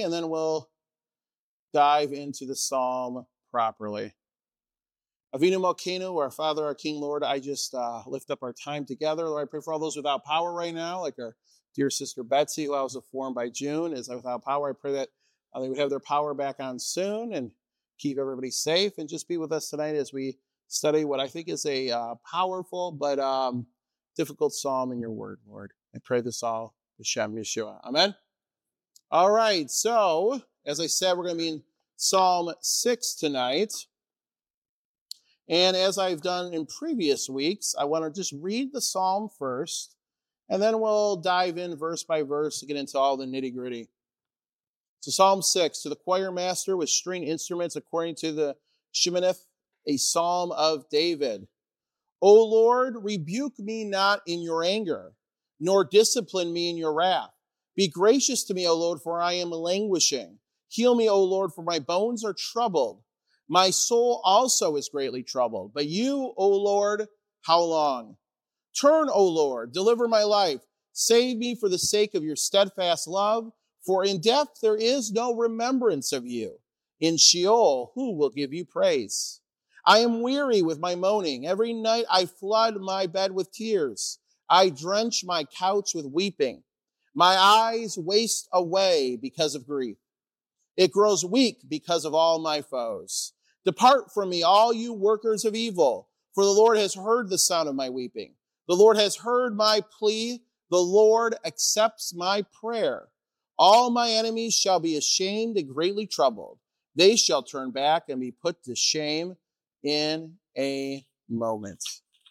and then we'll dive into the psalm properly. Avinu Malkeinu, our Father, our King, Lord, I just lift up our time together. Lord, I pray for all those without power right now, like our dear sister Betsy, who I was informed by June is without power. I pray that they would have their power back on soon and keep everybody safe, and just be with us tonight as we study what I think is a powerful but difficult psalm in your word, Lord. I pray this all B'Shem Yeshua. Amen? All right, so as I said, we're going to be in Psalm 6 tonight. And as I've done in previous weeks, I want to just read the psalm first, and then we'll dive in verse by verse to get into all the nitty-gritty. So Psalm 6, to the choir master with string instruments according to the Sheminith, a psalm of David. O Lord, rebuke me not in your anger, nor discipline me in your wrath. Be gracious to me, O Lord, for I am languishing. Heal me, O Lord, for my bones are troubled. My soul also is greatly troubled. But you, O Lord, how long? Turn, O Lord, deliver my life. Save me for the sake of your steadfast love. For in death there is no remembrance of you. In Sheol, who will give you praise? I am weary with my moaning. Every night I flood my bed with tears. I drench my couch with weeping. My eyes waste away because of grief. It grows weak because of all my foes. Depart from me, all you workers of evil, for the Lord has heard the sound of my weeping. The Lord has heard my plea. The Lord accepts my prayer. All my enemies shall be ashamed and greatly troubled. They shall turn back and be put to shame in a moment.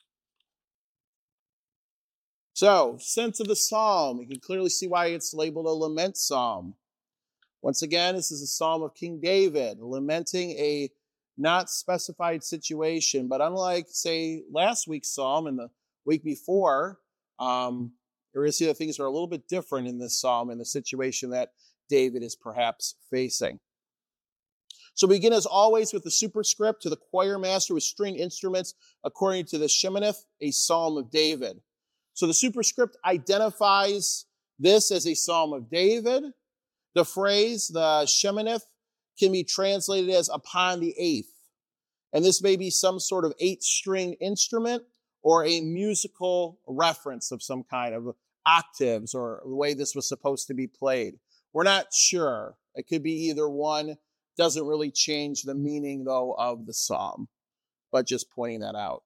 So, sense of the psalm. You can clearly see why it's labeled a lament psalm. Once again, this is a psalm of King David, lamenting a not specified situation. But unlike, say, last week's psalm and the week before, there is that things are a little bit different in this psalm and the situation that David is perhaps facing. So we begin as always with the superscript, to the choir master with string instruments according to the Sheminith, a psalm of David. So the superscript identifies this as a psalm of David. The phrase, the Sheminith, can be translated as upon the eighth. And this may be some sort of 8-string instrument or a musical reference of some kind of octaves or the way this was supposed to be played. We're not sure. It could be either one. Doesn't really change the meaning, though, of the psalm, but just pointing that out.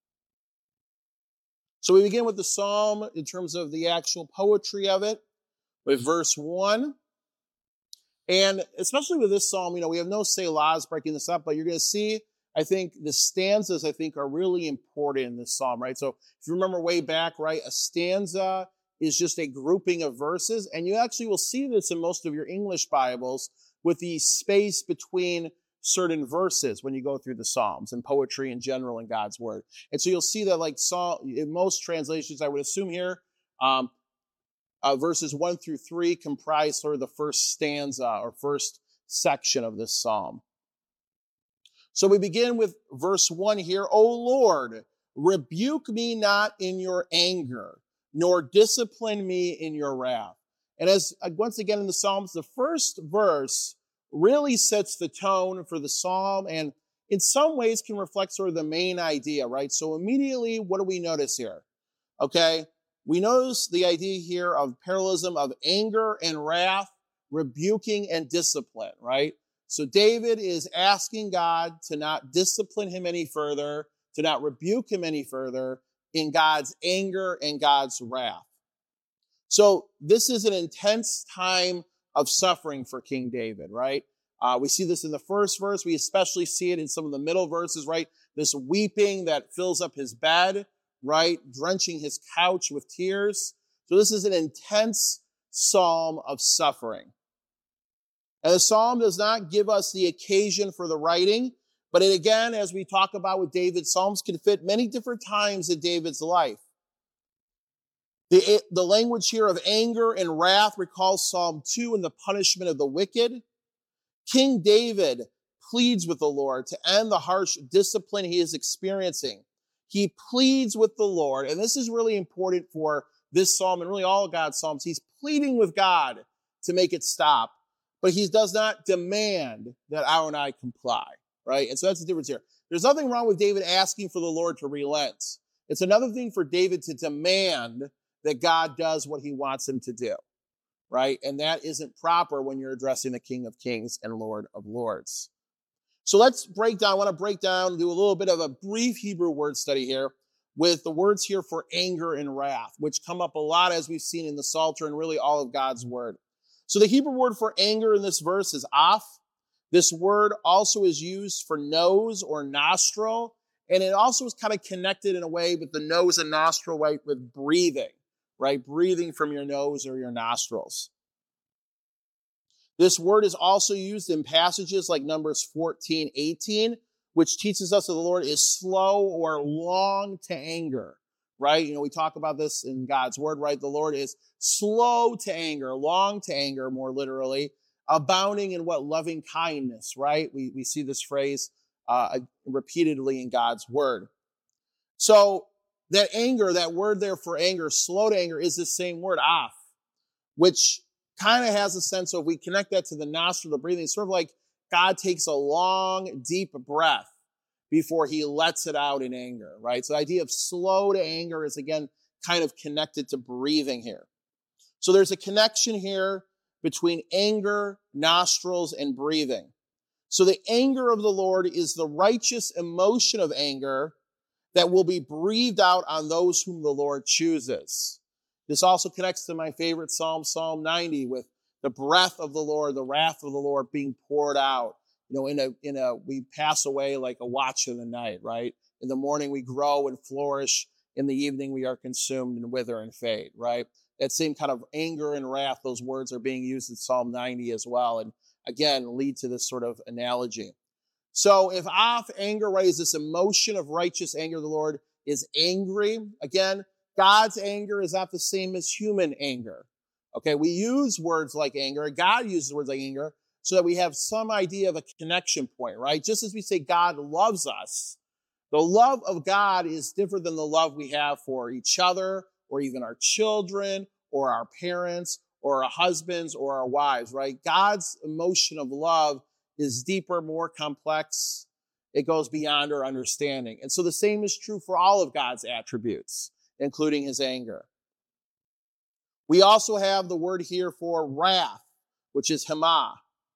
So we begin with the psalm in terms of the actual poetry of it, with verse 1. And especially with this psalm, we have no selahs breaking this up, but you're going to see, I think, the stanzas, are really important in this psalm, right? So if you remember way back, right, a stanza is just a grouping of verses, and you actually will see this in most of your English Bibles with the space between certain verses when you go through the Psalms and poetry in general in God's Word. And so you'll see that, in most translations, I would assume here, verses 1 through 3 comprise sort of the first stanza or first section of this psalm. So we begin with verse 1 here. O Lord, rebuke me not in your anger, nor discipline me in your wrath. And as once again in the Psalms, the first verse really sets the tone for the psalm and in some ways can reflect sort of the main idea, right? So immediately, what do we notice here? Okay, we notice the idea here of parallelism of anger and wrath, rebuking and discipline, right? So David is asking God to not discipline him any further, to not rebuke him any further in God's anger and God's wrath. So this is an intense time of suffering for King David, right? We see this in the first verse. We especially see it in some of the middle verses, right? This weeping that fills up his bed, right? Drenching his couch with tears. So this is an intense psalm of suffering. And the psalm does not give us the occasion for the writing, but it again, as we talk about with David, psalms can fit many different times in David's life. The language here of anger and wrath recalls Psalm 2 and the punishment of the wicked. King David pleads with the Lord to end the harsh discipline he is experiencing. He pleads with the Lord, and this is really important for this psalm and really all of God's psalms. He's pleading with God to make it stop. but he does not demand that our and I comply, right? And so that's the difference here. There's nothing wrong with David asking for the Lord to relent. It's another thing for David to demand that God does what he wants him to do, right? And that isn't proper when you're addressing the King of Kings and Lord of Lords. So let's break down, I want to break down, do a little bit of a brief Hebrew word study here with the words here for anger and wrath, which come up a lot as we've seen in the Psalter and really all of God's word. So the Hebrew word for anger in this verse is aph. This word also is used for nose or nostril, and it also is kind of connected in a way with the nose and nostril, right, with breathing, right? Breathing from your nose or your nostrils. This word is also used in passages like Numbers 14:18, which teaches us that the Lord is slow or long to anger, right? We talk about this in God's word, right? The Lord is slow to anger, long to anger, more literally, abounding in what? Loving kindness, right? We see this phrase repeatedly in God's word. So that anger, that word there for anger, slow to anger, is the same word, aph, which kind of has a sense of, we connect that to the nostril, the breathing. It's sort of like God takes a long, deep breath before he lets it out in anger, right? So the idea of slow to anger is, again, kind of connected to breathing here. So there's a connection here between anger, nostrils, and breathing. So the anger of the Lord is the righteous emotion of anger that will be breathed out on those whom the Lord chooses. This also connects to my favorite Psalm, Psalm 90, with the breath of the Lord, the wrath of the Lord being poured out. We pass away like a watch in the night, right? In the morning we grow and flourish. In the evening we are consumed and wither and fade, right? That same kind of anger and wrath, those words are being used in Psalm 90 as well. And again, lead to this sort of analogy. So if aph, anger, right, is this emotion of righteous anger, the Lord is angry. Again, God's anger is not the same as human anger. Okay, we use words like anger. God uses words like anger so that we have some idea of a connection point, right? Just as we say God loves us, the love of God is different than the love we have for each other or even our children or our parents or our husbands or our wives, right? God's emotion of love is deeper, more complex. It goes beyond our understanding. And so the same is true for all of God's attributes, including his anger. We also have the word here for wrath, which is hema.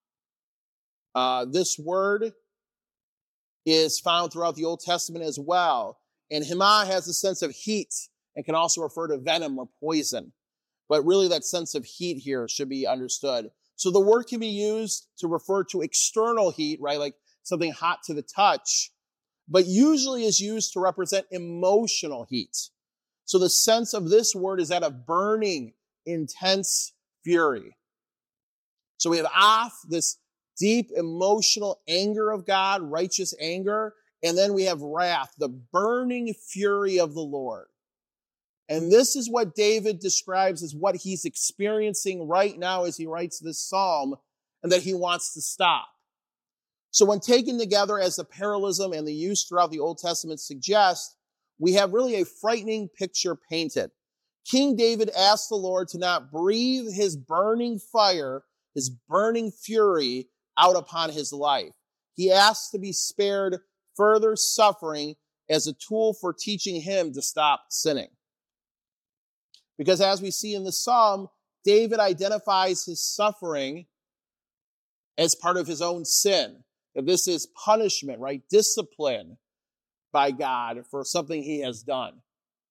This word is found throughout the Old Testament as well. And hema has a sense of heat and can also refer to venom or poison. But really that sense of heat here should be understood. So the word can be used to refer to external heat, right? Like something hot to the touch, but usually is used to represent emotional heat. So the sense of this word is that of burning, intense fury. So we have aph, this deep emotional anger of God, righteous anger, and then we have wrath, the burning fury of the Lord. And this is what David describes as what he's experiencing right now as he writes this psalm, and that he wants to stop. So when taken together as the parallelism and the use throughout the Old Testament suggest, we have really a frightening picture painted. King David asked the Lord to not breathe his burning fire, his burning fury out upon his life. He asked to be spared further suffering as a tool for teaching him to stop sinning. Because as we see in the psalm, David identifies his suffering as part of his own sin. That this is punishment, right? Discipline by God for something he has done.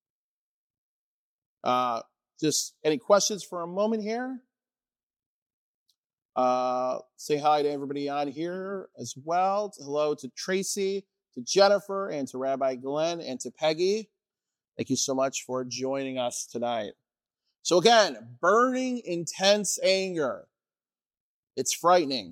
Just any questions for a moment here? Say hi to everybody on here as well. Hello to Tracy, to Jennifer, and to Rabbi Glenn, and to Peggy. Thank you so much for joining us tonight. So again, burning, intense anger. It's frightening.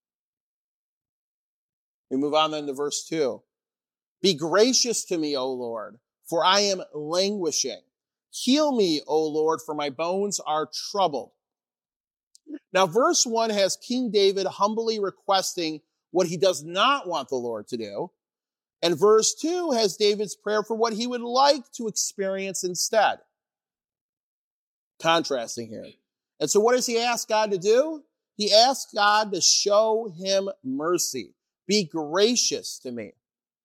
We move on then to verse 2. Be gracious to me, O Lord, for I am languishing. Heal me, O Lord, for my bones are troubled. Now, verse 1 has King David humbly requesting what he does not want the Lord to do. And verse 2 has David's prayer for what he would like to experience instead. Contrasting here. And so what does he ask God to do? He asked God to show him mercy. Be gracious to me.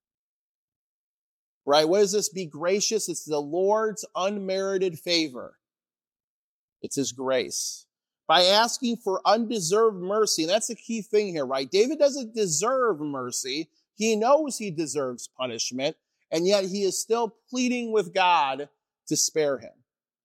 Right? What is this? Be gracious. It's the Lord's unmerited favor. It's his grace. By asking for undeserved mercy, and that's the key thing here, right? David doesn't deserve mercy. He knows he deserves punishment, and yet he is still pleading with God to spare him.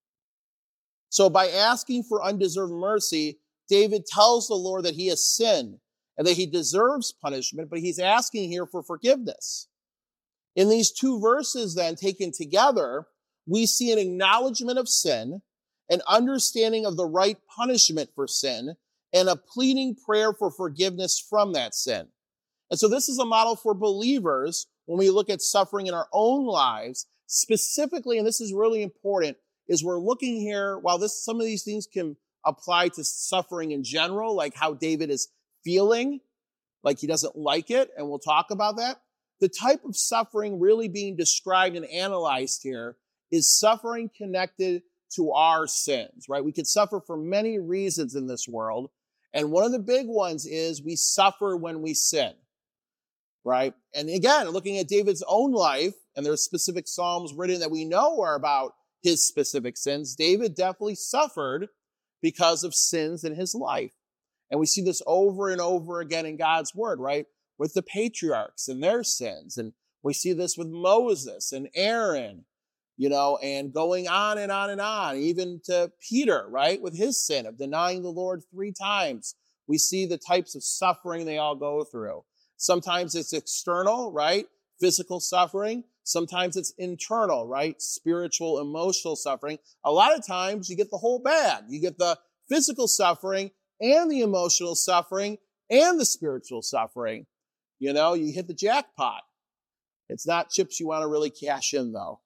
So by asking for undeserved mercy, David tells the Lord that he has sinned and that he deserves punishment, but he's asking here for forgiveness. In these two verses then taken together, we see an acknowledgement of sin, an understanding of the right punishment for sin, and a pleading prayer for forgiveness from that sin. And so this is a model for believers when we look at suffering in our own lives, specifically, and this is really important, is we're looking here, while some of these things can apply to suffering in general, like how David is feeling, like he doesn't like it, and we'll talk about that. The type of suffering really being described and analyzed here is suffering connected to our sins, right? We could suffer for many reasons in this world, and one of the big ones is we suffer when we sin, right? And again, looking at David's own life, and there's specific psalms written that we know are about his specific sins, David definitely suffered because of sins in his life. And we see this over and over again in God's word, right? With the patriarchs and their sins. And we see this with Moses and Aaron, and going on and on and on, even to Peter, right? With his sin of denying the Lord 3 times. We see the types of suffering they all go through. Sometimes it's external, right? Physical suffering. Sometimes it's internal, right? Spiritual, emotional suffering. A lot of times you get the whole bag. You get the physical suffering and the emotional suffering and the spiritual suffering. You hit the jackpot. It's not chips you want to really cash in, though.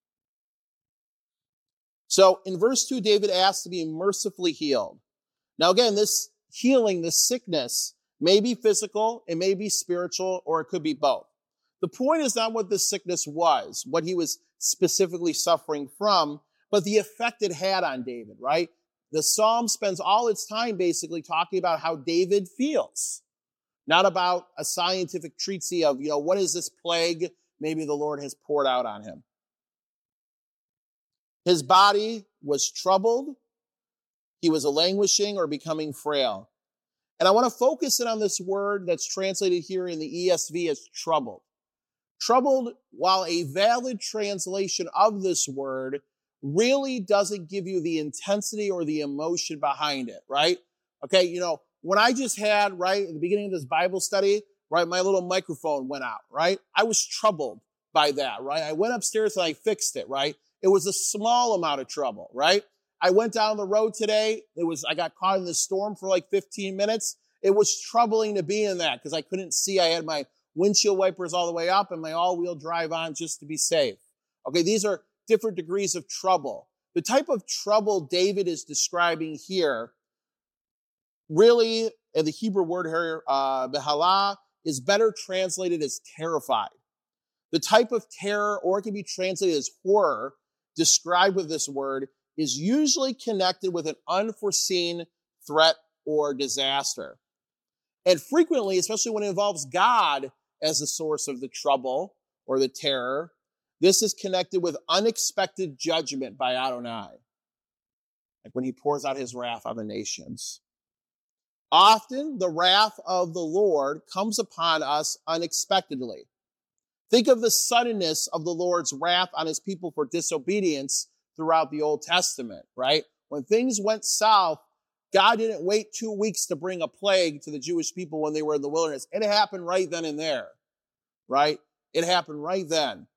So in verse 2, David asks to be mercifully healed. Now again, this healing, this sickness, may be physical, it may be spiritual, or it could be both. The point is not what this sickness was, what he was specifically suffering from, but the effect it had on David, right? The psalm spends all its time basically talking about how David feels, not about a scientific treatise of, what is this plague maybe the Lord has poured out on him. His body was troubled. He was languishing or becoming frail. And I want to focus in on this word that's translated here in the ESV as troubled. Troubled, while a valid translation of this word, really doesn't give you the intensity or the emotion behind it, right? Okay, when I just had, right, at the beginning of this Bible study, right, my little microphone went out, right? I was troubled by that, right? I went upstairs and I fixed it, right? It was a small amount of trouble, right? I went down the road today. I got caught in the storm for like 15 minutes. It was troubling to be in that because I couldn't see. I had my windshield wipers all the way up and my all-wheel drive on just to be safe. Okay, these are different degrees of trouble. The type of trouble David is describing here, really, and the Hebrew word here, behala, is better translated as terrified. The type of terror, or it can be translated as horror, described with this word, is usually connected with an unforeseen threat or disaster. And frequently, especially when it involves God as the source of the trouble or the terror, this is connected with unexpected judgment by Adonai, like when he pours out his wrath on the nations. Often, the wrath of the Lord comes upon us unexpectedly. Think of the suddenness of the Lord's wrath on his people for disobedience throughout the Old Testament, right? When things went south, God didn't wait 2 weeks to bring a plague to the Jewish people when they were in the wilderness. It happened right then and there, right? It happened right then.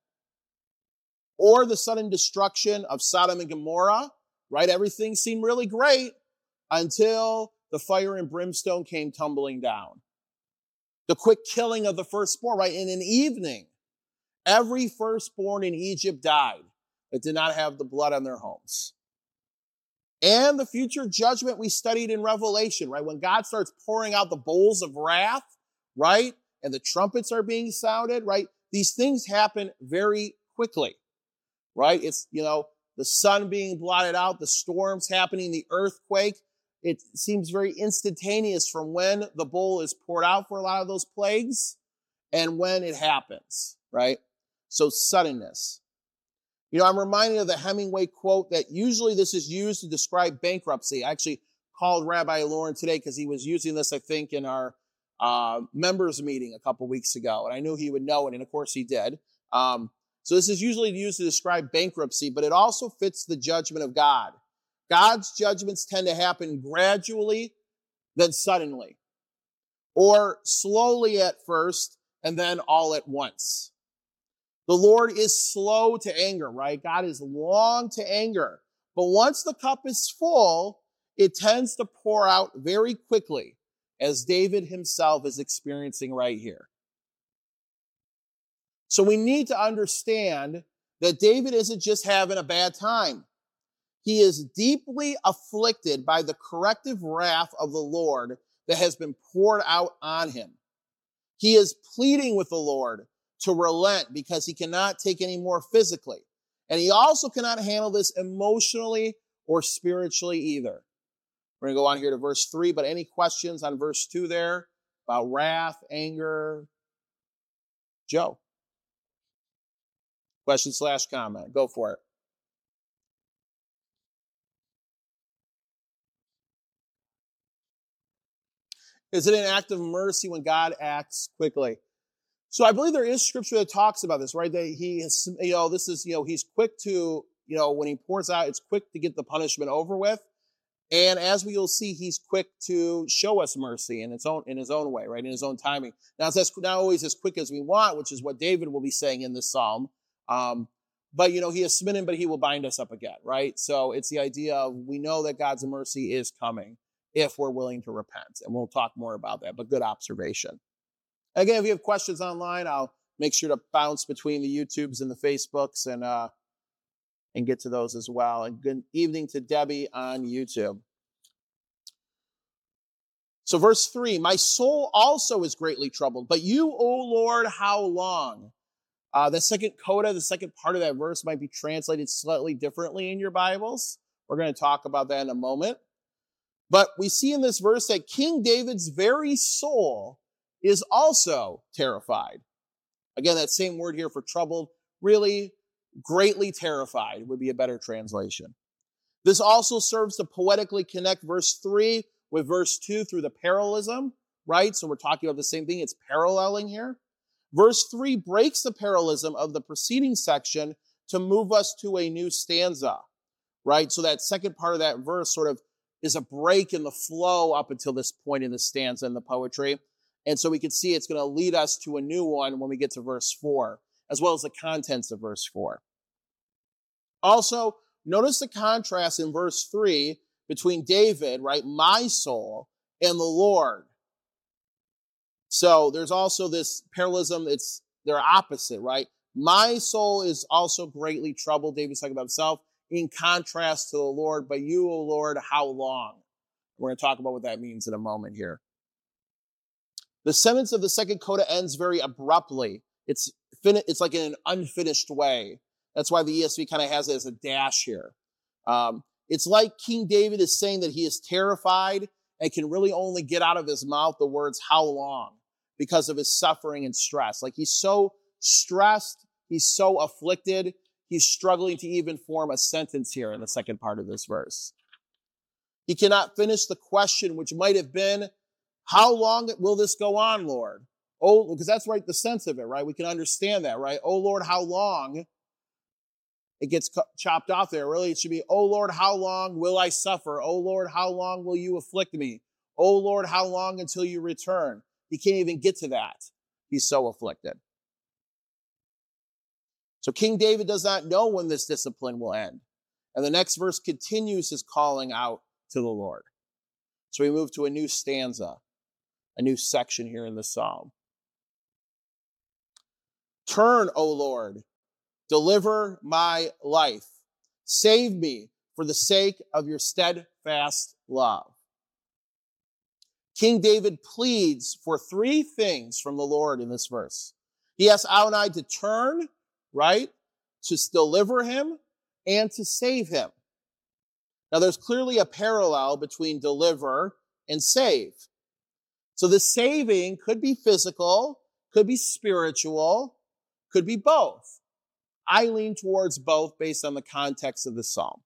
Or the sudden destruction of Sodom and Gomorrah, right? Everything seemed really great until the fire and brimstone came tumbling down. The quick killing of the firstborn, right? In an evening, every firstborn in Egypt died that did not have the blood on their homes. And the future judgment we studied in Revelation, right? When God starts pouring out the bowls of wrath, right? And the trumpets are being sounded, right? These things happen very quickly, right? It's, the sun being blotted out, the storms happening, the earthquake. it seems very instantaneous from when the bowl is poured out for a lot of those plagues and when it happens, right? So suddenness. I'm reminded of the Hemingway quote that usually this is used to describe bankruptcy. I actually called Rabbi Lauren today because he was using this, I think, in our members meeting a couple weeks ago, and I knew he would know it, and of course he did. So this is usually used to describe bankruptcy, but it also fits the judgment of God. God's judgments tend to happen gradually, then suddenly, or slowly at first, and then all at once. The Lord is slow to anger, right? God is long to anger. But once the cup is full, it tends to pour out very quickly, as David himself is experiencing right here. So we need to understand that David isn't just having a bad time. He is deeply afflicted by the corrective wrath of the Lord that has been poured out on him. He is pleading with the Lord to relent because he cannot take any more physically. And he also cannot handle this emotionally or spiritually either. We're going to go on here to verse 3, but any questions on verse 2 there about wrath, anger? Joe? Question/comment. Go for it. Is it an act of mercy when God acts quickly? So I believe there is scripture that talks about this, right? That he is, he's quick to, when he pours out, it's quick to get the punishment over with. And as we will see, he's quick to show us mercy in his own way, right? In his own timing. Now, it's not always as quick as we want, which is what David will be saying in this psalm. But, he is smitten, but he will bind us up again, right? So it's the idea of we know that God's mercy is coming if we're willing to repent. And we'll talk more about that, but good observation. Again, if you have questions online, I'll make sure to bounce between the YouTubes and the Facebooks and get to those as well. And good evening to Debbie on YouTube. So verse 3, my soul also is greatly troubled, but you, O Lord, how long? The second coda, the second part of that verse might be translated slightly differently in your Bibles. We're going to talk about that in a moment. But we see in this verse that King David's very soul is also terrified. Again, that same word here for troubled, really greatly terrified would be a better translation. This also serves to poetically connect verse 3 with verse 2 through the parallelism, right? So we're talking about the same thing. It's paralleling here. Verse 3 breaks the parallelism of the preceding section to move us to a new stanza, right? So that second part of that verse sort of is a break in the flow up until this point in the stanza in the poetry. And so we can see it's going to lead us to a new one when we get to verse 4, as well as the contents of verse 4. Also, notice the contrast in verse 3 between David, right, my soul, and the Lord. So there's also this parallelism, they're opposite, right? My soul is also greatly troubled, David's talking about himself, in contrast to the Lord, but you, O Lord, how long? We're going to talk about what that means in a moment here. The sentence of the second coda ends very abruptly. It's like in an unfinished way. That's why the ESV kind of has it as a dash here. It's like King David is saying that he is terrified and can really only get out of his mouth the words, how long, because of his suffering and stress. Like he's so stressed, he's so afflicted, he's struggling to even form a sentence here in the second part of this verse. He cannot finish the question, which might have been, how long will this go on, Lord? Oh, because that's right, the sense of it, right? We can understand that, right? Oh, Lord, how long? It gets chopped off there. Really, it should be, oh, Lord, how long will I suffer? Oh, Lord, how long will you afflict me? Oh, Lord, how long until you return? He can't even get to that. He's so afflicted. So King David does not know when this discipline will end. And the next verse continues his calling out to the Lord. So we move to a new stanza, a new section here in the psalm. Turn, O Lord, deliver my life. Save me for the sake of your steadfast love. King David pleads for three things from the Lord in this verse. He asks Adonai to turn, right, to deliver him, and to save him. Now, there's clearly a parallel between deliver and save. So the saving could be physical, could be spiritual, could be both. I lean towards both based on the context of the psalm.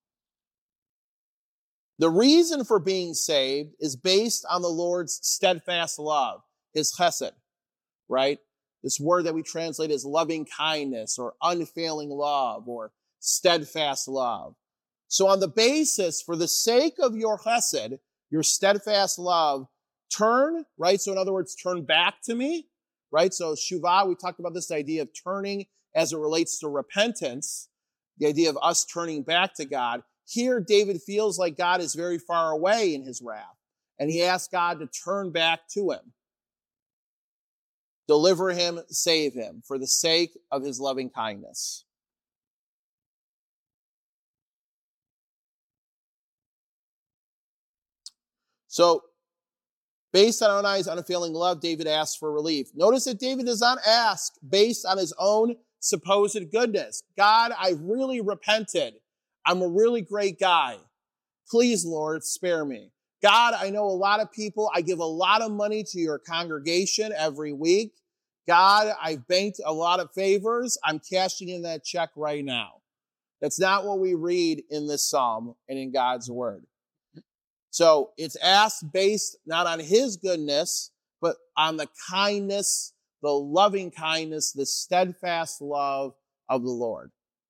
The reason for being saved is based on the Lord's steadfast love, his chesed, right? This word that we translate as loving kindness or unfailing love or steadfast love. So on the basis, for the sake of your chesed, your steadfast love, turn, right? So in other words, turn back to me, right? So shuvah, we talked about this idea of turning as it relates to repentance, the idea of us turning back to God. Here, David feels like God is very far away in his wrath, and he asks God to turn back to him. Deliver him, save him, for the sake of his loving kindness. So, based on Adonai's unfailing love, David asks for relief. Notice that David does not ask based on his own supposed goodness. God, I've really repented. I'm a really great guy. Please, Lord, spare me. God, I know a lot of people. I give a lot of money to your congregation every week. God, I've banked a lot of favors. I'm cashing in that check right now. That's not what we read in this psalm and in God's word. So it's asked based not on his goodness, but on the kindness, the loving kindness, the steadfast love of the Lord.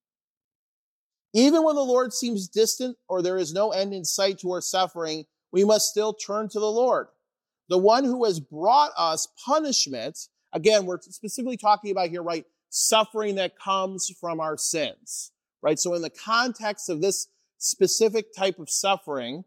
Even when the Lord seems distant or there is no end in sight to our suffering, we must still turn to the Lord. The one who has brought us punishment, again, we're specifically talking about here, right, suffering that comes from our sins, right? So in the context of this specific type of suffering,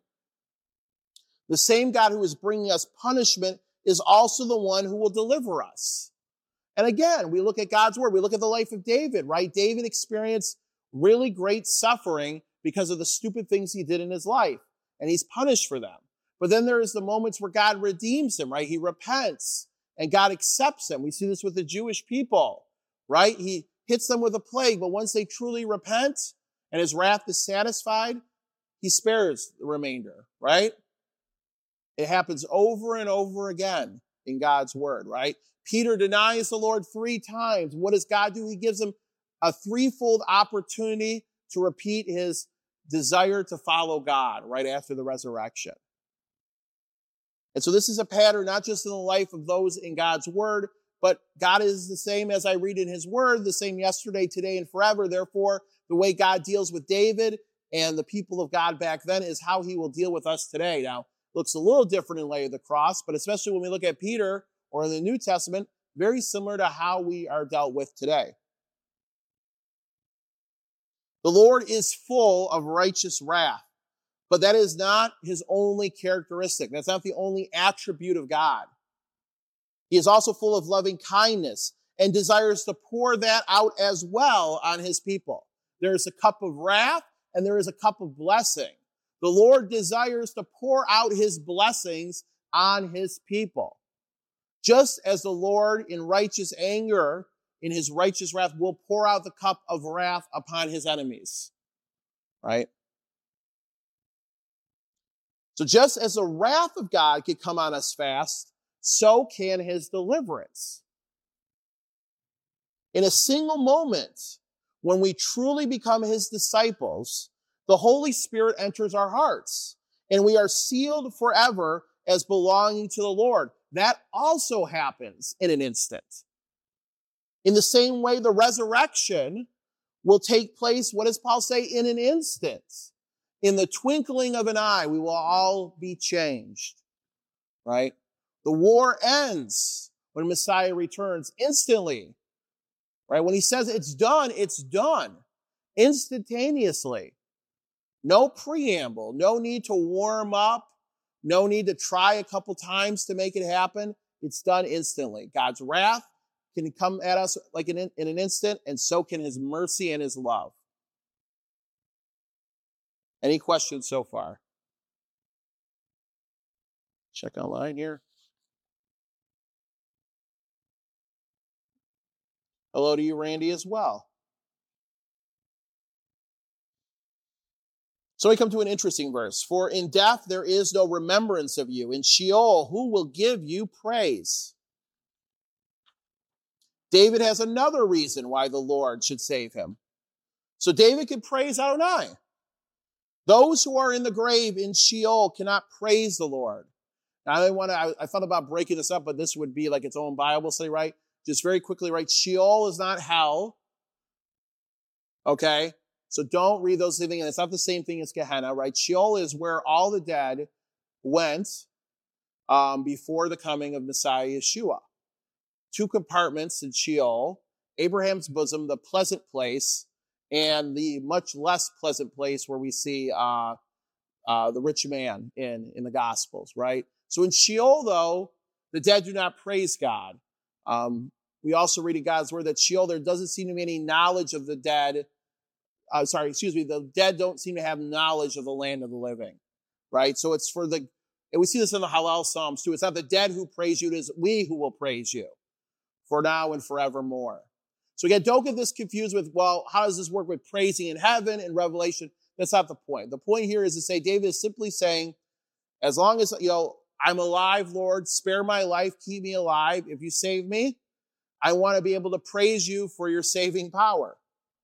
the same God who is bringing us punishment is also the one who will deliver us. And again, we look at God's word. We look at the life of David, right? David experienced really great suffering because of the stupid things he did in his life, and he's punished for them. But then there is the moments where God redeems him, right? He repents, and God accepts him. We see this with the Jewish people, right? He hits them with a plague, but once they truly repent and his wrath is satisfied, he spares the remainder, right? It happens over and over again in God's word, right? Peter denies the Lord 3 times. What does God do? He gives him a threefold opportunity to repeat his desire to follow God right after the resurrection. And so this is a pattern not just in the life of those in God's word, but God is the same as I read in his word, the same yesterday, today, and forever. Therefore, the way God deals with David and the people of God back then is how he will deal with us today. Now, it looks a little different in light of the cross, but especially when we look at Peter or in the New Testament, very similar to how we are dealt with today. The Lord is full of righteous wrath, but that is not his only characteristic. That's not the only attribute of God. He is also full of loving kindness and desires to pour that out as well on his people. There is a cup of wrath and there is a cup of blessing. The Lord desires to pour out his blessings on his people. Just as the Lord in righteous anger, in his righteous wrath, will pour out the cup of wrath upon his enemies. Right? So just as the wrath of God could come on us fast, so can his deliverance. In a single moment, when we truly become his disciples, the Holy Spirit enters our hearts, and we are sealed forever as belonging to the Lord. That also happens in an instant. In the same way, the resurrection will take place, what does Paul say? In an instant. In the twinkling of an eye, we will all be changed, right? The war ends when Messiah returns instantly, right? When he says it's done instantaneously. No preamble, no need to warm up, no need to try a couple times to make it happen. It's done instantly. God's wrath can come at us like in an instant, and so can his mercy and his love. Any questions so far? Check online here. Hello to you, Randy, as well. So we come to an interesting verse. For in death there is no remembrance of you. In Sheol, who will give you praise? David has another reason why the Lord should save him. So David can praise Adonai. Those who are in the grave in Sheol cannot praise the Lord. Now, I thought about breaking this up, but this would be like its own Bible study, right? Just very quickly, right? Sheol is not hell. Okay? So don't read those things, and it's not the same thing as Gehenna, right? Sheol is where all the dead went before the coming of Messiah Yeshua. 2 compartments in Sheol, Abraham's bosom, the pleasant place, and the much less pleasant place where we see the rich man in the Gospels, right? So in Sheol, though, the dead do not praise God. We also read in God's word that Sheol, there doesn't seem to be any knowledge of the dead. The dead don't seem to have knowledge of the land of the living, right? So it's and we see this in the Hallel Psalms too. It's not the dead who praise you, it is we who will praise you for now and forevermore. So again, don't get this confused with, well, how does this work with praising in heaven and Revelation? That's not the point. The point here is to say, David is simply saying, as long as, I'm alive, Lord, spare my life, keep me alive. If you save me, I want to be able to praise you for your saving power.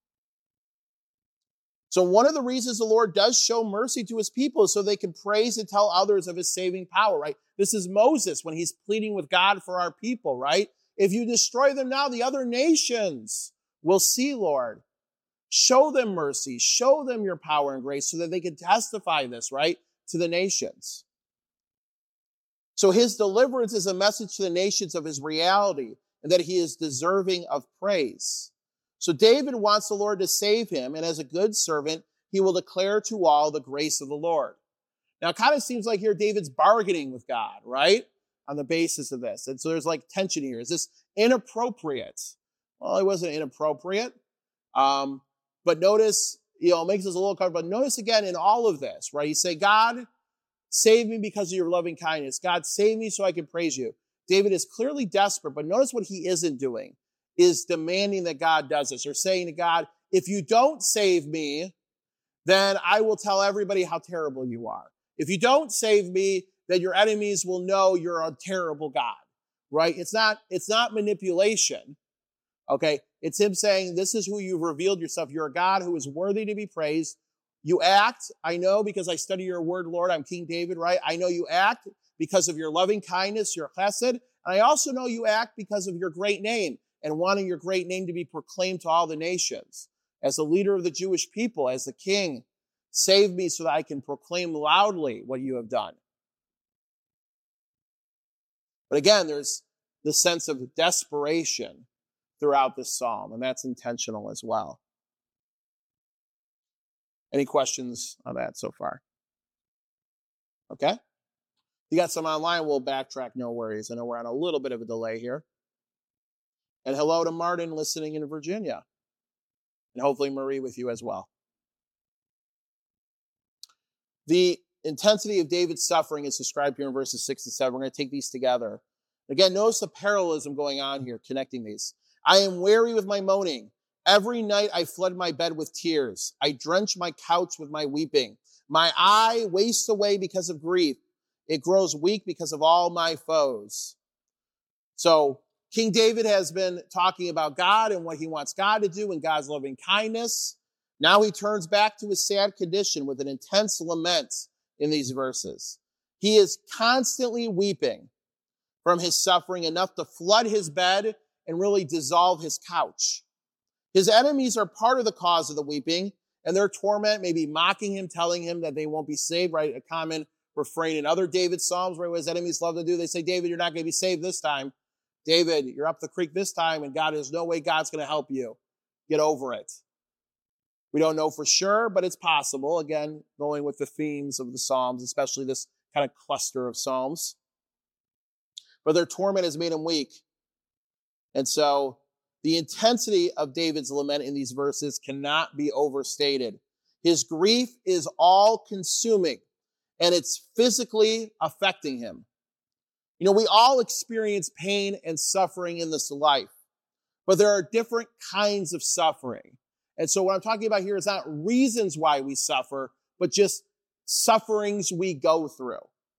So one of the reasons the Lord does show mercy to his people is so they can praise and tell others of his saving power, right? This is Moses when he's pleading with God for our people, right? If you destroy them now, the other nations will see, Lord. Show them mercy. Show them your power and grace so that they can testify this, right, to the nations. So his deliverance is a message to the nations of his reality and that he is deserving of praise. So David wants the Lord to save him, and as a good servant, he will declare to all the grace of the Lord. Now, it kind of seems like here David's bargaining with God, right, on the basis of this. And so there's like tension here. Is this inappropriate? Well, it wasn't inappropriate. But notice, it makes us a little comfortable. But notice again in all of this, right, you say, God, save me because of your loving kindness. God, save me so I can praise you. David is clearly desperate, but notice what he isn't doing is demanding that God does this or saying to God, if you don't save me, then I will tell everybody how terrible you are. If you don't save me, then your enemies will know you're a terrible God, right? It's not manipulation, okay? It's him saying, this is who you've revealed yourself. You're a God who is worthy to be praised. You act, I know because I study your word, Lord. I'm King David, right? I know you act because of your loving kindness, your chesed. And I also know you act because of your great name and wanting your great name to be proclaimed to all the nations. As the leader of the Jewish people, as the king, save me so that I can proclaim loudly what you have done. But again, there's the sense of desperation throughout this psalm, and that's intentional as well. Any questions on that so far? Okay. You got some online, we'll backtrack, no worries. I know we're on a little bit of a delay here. And hello to Martin listening in Virginia. And hopefully Marie with you as well. The intensity of David's suffering is described here in verses 6 and 7. We're going to take these together. Again, notice the parallelism going on here, connecting these. I am weary with my moaning. Every night I flood my bed with tears. I drench my couch with my weeping. My eye wastes away because of grief. It grows weak because of all my foes. So King David has been talking about God and what he wants God to do and God's loving kindness. Now he turns back to his sad condition with an intense lament in these verses. He is constantly weeping from his suffering, enough to flood his bed and really dissolve his couch. His enemies are part of the cause of the weeping, and their torment may be mocking him, telling him that they won't be saved, right? A common refrain in other David Psalms, right, what his enemies love to do. They say, David, you're not going to be saved this time. David, you're up the creek this time, and there's no way God's going to help you. Get over it. We don't know for sure, but it's possible. Again, going with the themes of the Psalms, especially this kind of cluster of Psalms. But their torment has made him weak. And so the intensity of David's lament in these verses cannot be overstated. His grief is all-consuming, and it's physically affecting him. We all experience pain and suffering in this life, but there are different kinds of suffering. And so what I'm talking about here is not reasons why we suffer, but just sufferings we go through.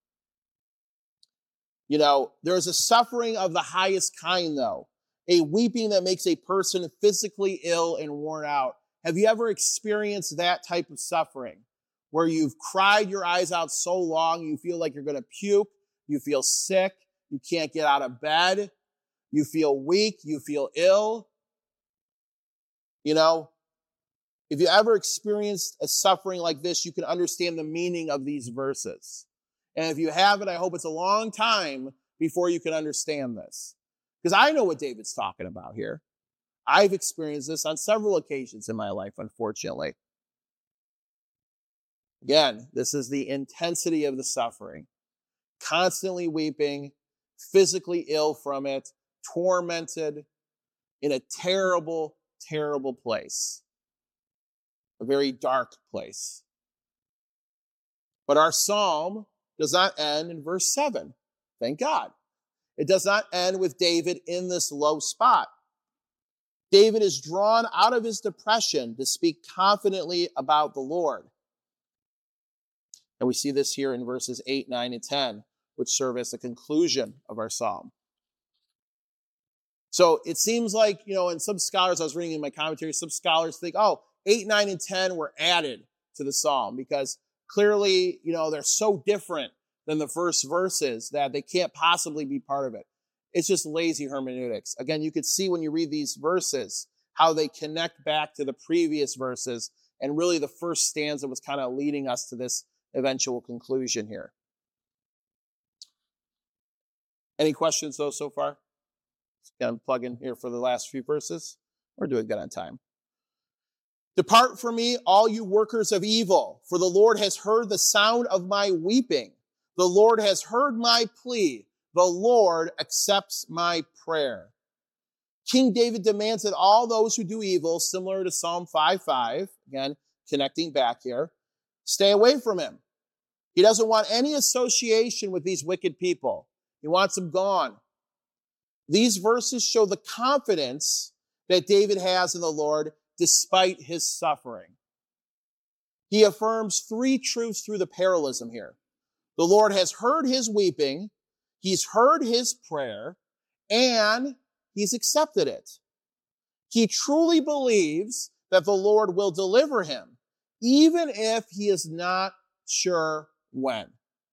You know, there's a suffering of the highest kind, though, a weeping that makes a person physically ill and worn out. Have you ever experienced that type of suffering where you've cried your eyes out so long you feel like you're going to puke, you feel sick, you can't get out of bed, you feel weak, you feel ill? You know, if you ever experienced a suffering like this, you can understand the meaning of these verses. And if you haven't, I hope it's a long time before you can understand this. Because I know what David's talking about here. I've experienced this on several occasions in my life, unfortunately. Again, this is the intensity of the suffering. Constantly weeping, physically ill from it, tormented, in a terrible, terrible place. A very dark place. But our psalm does not end in verse 7. Thank God. It does not end with David in this low spot. David is drawn out of his depression to speak confidently about the Lord. And we see this here in verses 8, 9, and 10, which serve as the conclusion of our psalm. So it seems like, and some scholars, I was reading in my commentary, some scholars think, 8, 9, and 10 were added to the psalm because clearly, they're so different than the first verses that they can't possibly be part of it. It's just lazy hermeneutics. Again, you could see when you read these verses how they connect back to the previous verses, and really the first stanza was kind of leading us to this eventual conclusion here. Any questions, though, so far? Again, plug in here for the last few verses. We're doing good on time. Depart from me, all you workers of evil, for the Lord has heard the sound of my weeping. The Lord has heard my plea. The Lord accepts my prayer. King David demands that all those who do evil, similar to Psalm 5:5, again, connecting back here, stay away from him. He doesn't want any association with these wicked people. He wants them gone. These verses show the confidence that David has in the Lord despite his suffering. He affirms three truths through the parallelism here. The Lord has heard his weeping, he's heard his prayer, and he's accepted it. He truly believes that the Lord will deliver him, even if he is not sure when.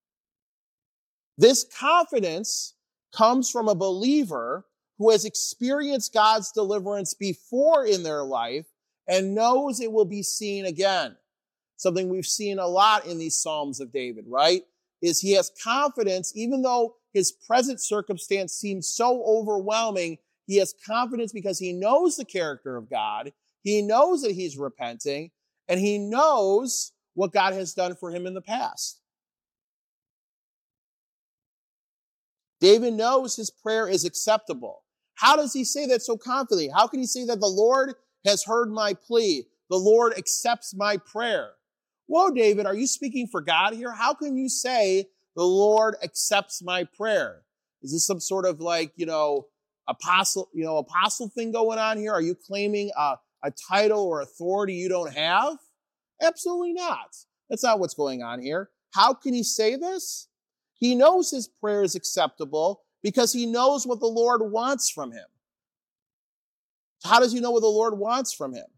This confidence comes from a believer who has experienced God's deliverance before in their life and knows it will be seen again. Something we've seen a lot in these Psalms of David, right? Is he has confidence, even though his present circumstance seems so overwhelming, he has confidence because he knows the character of God, he knows that he's repenting, and he knows what God has done for him in the past. David knows his prayer is acceptable. How does he say that so confidently? How can he say that the Lord has heard my plea? The Lord accepts my prayer. Whoa, David, are you speaking for God here? How can you say the Lord accepts my prayer? Is this some sort of apostle thing going on here? Are you claiming a title or authority you don't have? Absolutely not. That's not what's going on here. How can he say this? He knows his prayer is acceptable because he knows what the Lord wants from him. How does he know what the Lord wants from him?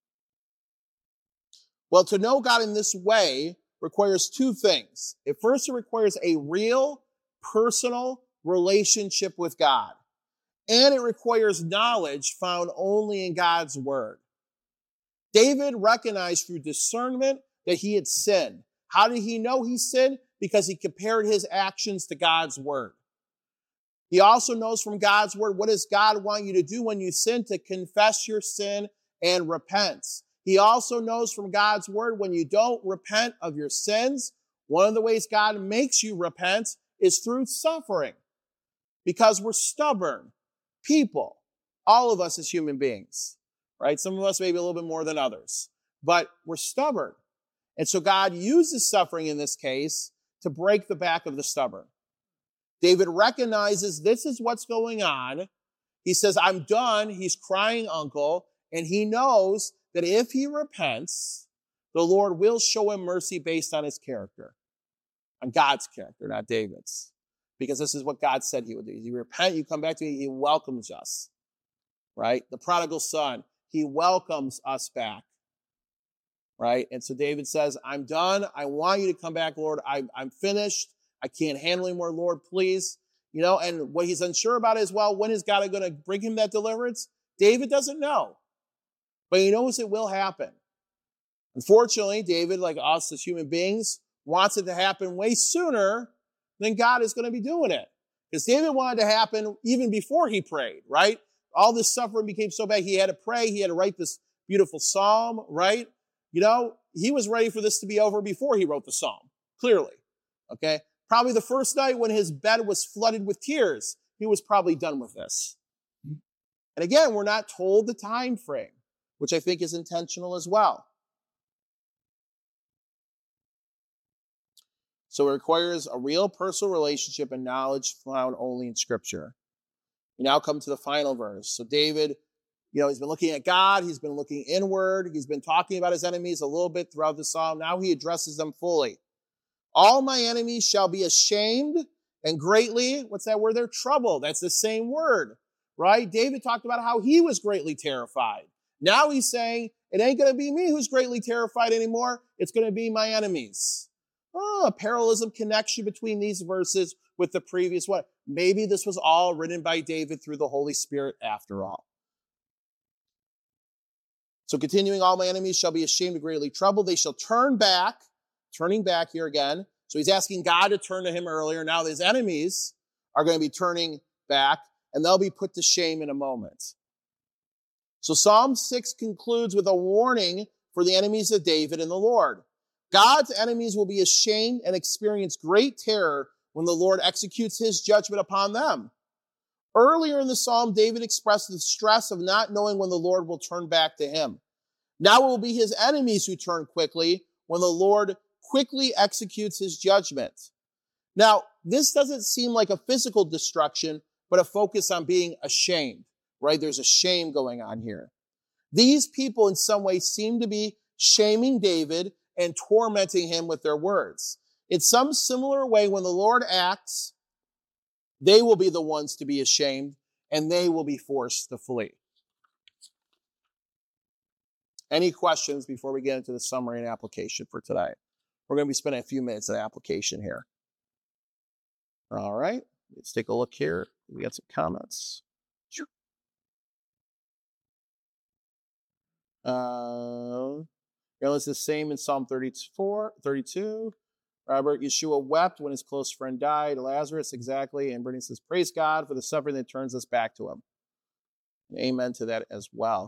Well, to know God in this way requires two things. First, it requires a real, personal relationship with God. And it requires knowledge found only in God's word. David recognized through discernment that he had sinned. How did he know he sinned? Because he compared his actions to God's word. He also knows from God's word, what does God want you to do when you sin? To confess your sin and repent. He also knows from God's word, when you don't repent of your sins, one of the ways God makes you repent is through suffering. Because we're stubborn people, all of us as human beings, right? Some of us maybe a little bit more than others, but we're stubborn. And so God uses suffering in this case to break the back of the stubborn. David recognizes this is what's going on. He says, I'm done. He's crying uncle. And he knows that if he repents, the Lord will show him mercy based on his character, on God's character, not David's. Because this is what God said he would do. You repent, you come back to me, he welcomes us, right? The prodigal son, he welcomes us back, right? And so David says, I'm done. I want you to come back, Lord. I'm finished. I can't handle anymore, Lord, please. And what he's unsure about is, well, when is God going to bring him that deliverance? David doesn't know. But he knows it will happen. Unfortunately, David, like us as human beings, wants it to happen way sooner than God is going to be doing it. Because David wanted to happen even before he prayed, right? All this suffering became so bad, he had to pray, he had to write this beautiful psalm, right? He was ready for this to be over before he wrote the psalm, clearly, okay? Probably the first night when his bed was flooded with tears, he was probably done with this. And again, we're not told the time frame, which I think is intentional as well. So it requires a real personal relationship and knowledge found only in Scripture. We now come to the final verse. So David, he's been looking at God. He's been looking inward. He's been talking about his enemies a little bit throughout the psalm. Now he addresses them fully. All my enemies shall be ashamed and greatly, what's that word there? Troubled. That's the same word, right? David talked about how he was greatly terrified. Now he's saying, it ain't going to be me who's greatly terrified anymore. It's going to be my enemies. A parallelism connection between these verses with the previous one. Maybe this was all written by David through the Holy Spirit after all. So continuing, all my enemies shall be ashamed and greatly troubled. They shall turn back, turning back here again. So he's asking God to turn to him earlier. Now his enemies are going to be turning back, and they'll be put to shame in a moment. So Psalm 6 concludes with a warning for the enemies of David and the Lord. God's enemies will be ashamed and experience great terror when the Lord executes his judgment upon them. Earlier in the psalm, David expressed the stress of not knowing when the Lord will turn back to him. Now it will be his enemies who turn quickly when the Lord quickly executes his judgment. Now, this doesn't seem like a physical destruction, but a focus on being ashamed, right? There's a shame going on here. These people in some way seem to be shaming David and tormenting him with their words. In some similar way, when the Lord acts, they will be the ones to be ashamed, and they will be forced to flee. Any questions before we get into the summary and application for today? We're going to be spending a few minutes on application here. All right, let's take a look here. We got some comments. Sure. It's the same in Psalm 32. Robert, Yeshua wept when his close friend died, Lazarus, exactly. And Brittany says, praise God for the suffering that turns us back to him. And amen to that as well.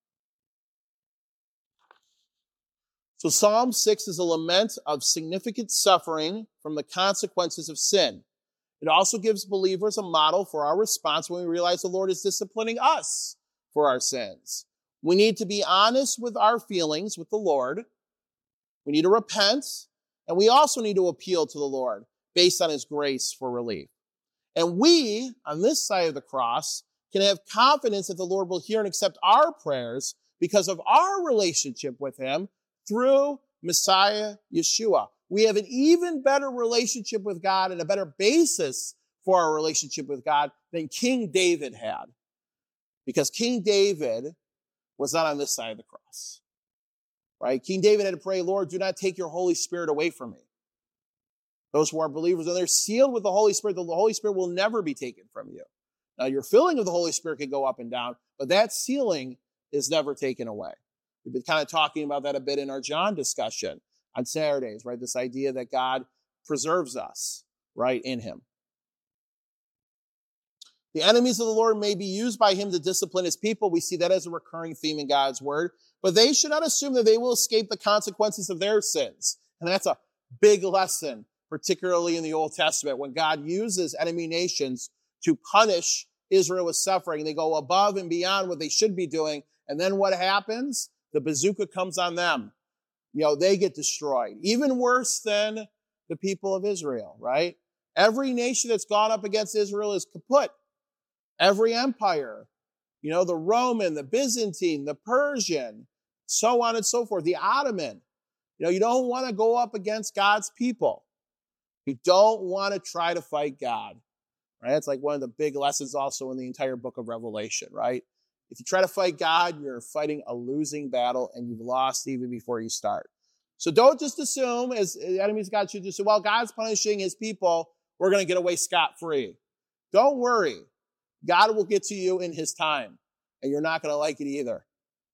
So Psalm 6 is a lament of significant suffering from the consequences of sin. It also gives believers a model for our response when we realize the Lord is disciplining us for our sins. We need to be honest with our feelings with the Lord. We need to repent. And we also need to appeal to the Lord based on his grace for relief. And we, on this side of the cross, can have confidence that the Lord will hear and accept our prayers because of our relationship with him through Messiah Yeshua. We have an even better relationship with God and a better basis for our relationship with God than King David had. Because King David was not on this side of the cross. Right? King David had to pray, Lord, do not take your Holy Spirit away from me. Those who are believers, and they're sealed with the Holy Spirit, the Holy Spirit will never be taken from you. Now, your filling of the Holy Spirit can go up and down, but that sealing is never taken away. We've been kind of talking about that a bit in our John discussion on Saturdays, right? This idea that God preserves us, right, in him. The enemies of the Lord may be used by him to discipline his people. We see that as a recurring theme in God's word. But they should not assume that they will escape the consequences of their sins. And that's a big lesson, particularly in the Old Testament, when God uses enemy nations to punish Israel with suffering. They go above and beyond what they should be doing. And then what happens? The bazooka comes on them. They get destroyed. Even worse than the people of Israel, right? Every nation that's gone up against Israel is kaput. Every empire, the Roman, the Byzantine, the Persian, so on and so forth, the Ottoman. You don't want to go up against God's people. You don't want to try to fight God, right? It's like one of the big lessons also in the entire book of Revelation, right? If you try to fight God, you're fighting a losing battle and you've lost even before you start. So don't just assume, as enemies of God should just say, well, God's punishing his people, we're going to get away scot-free. Don't worry. God will get to you in his time, and you're not going to like it either.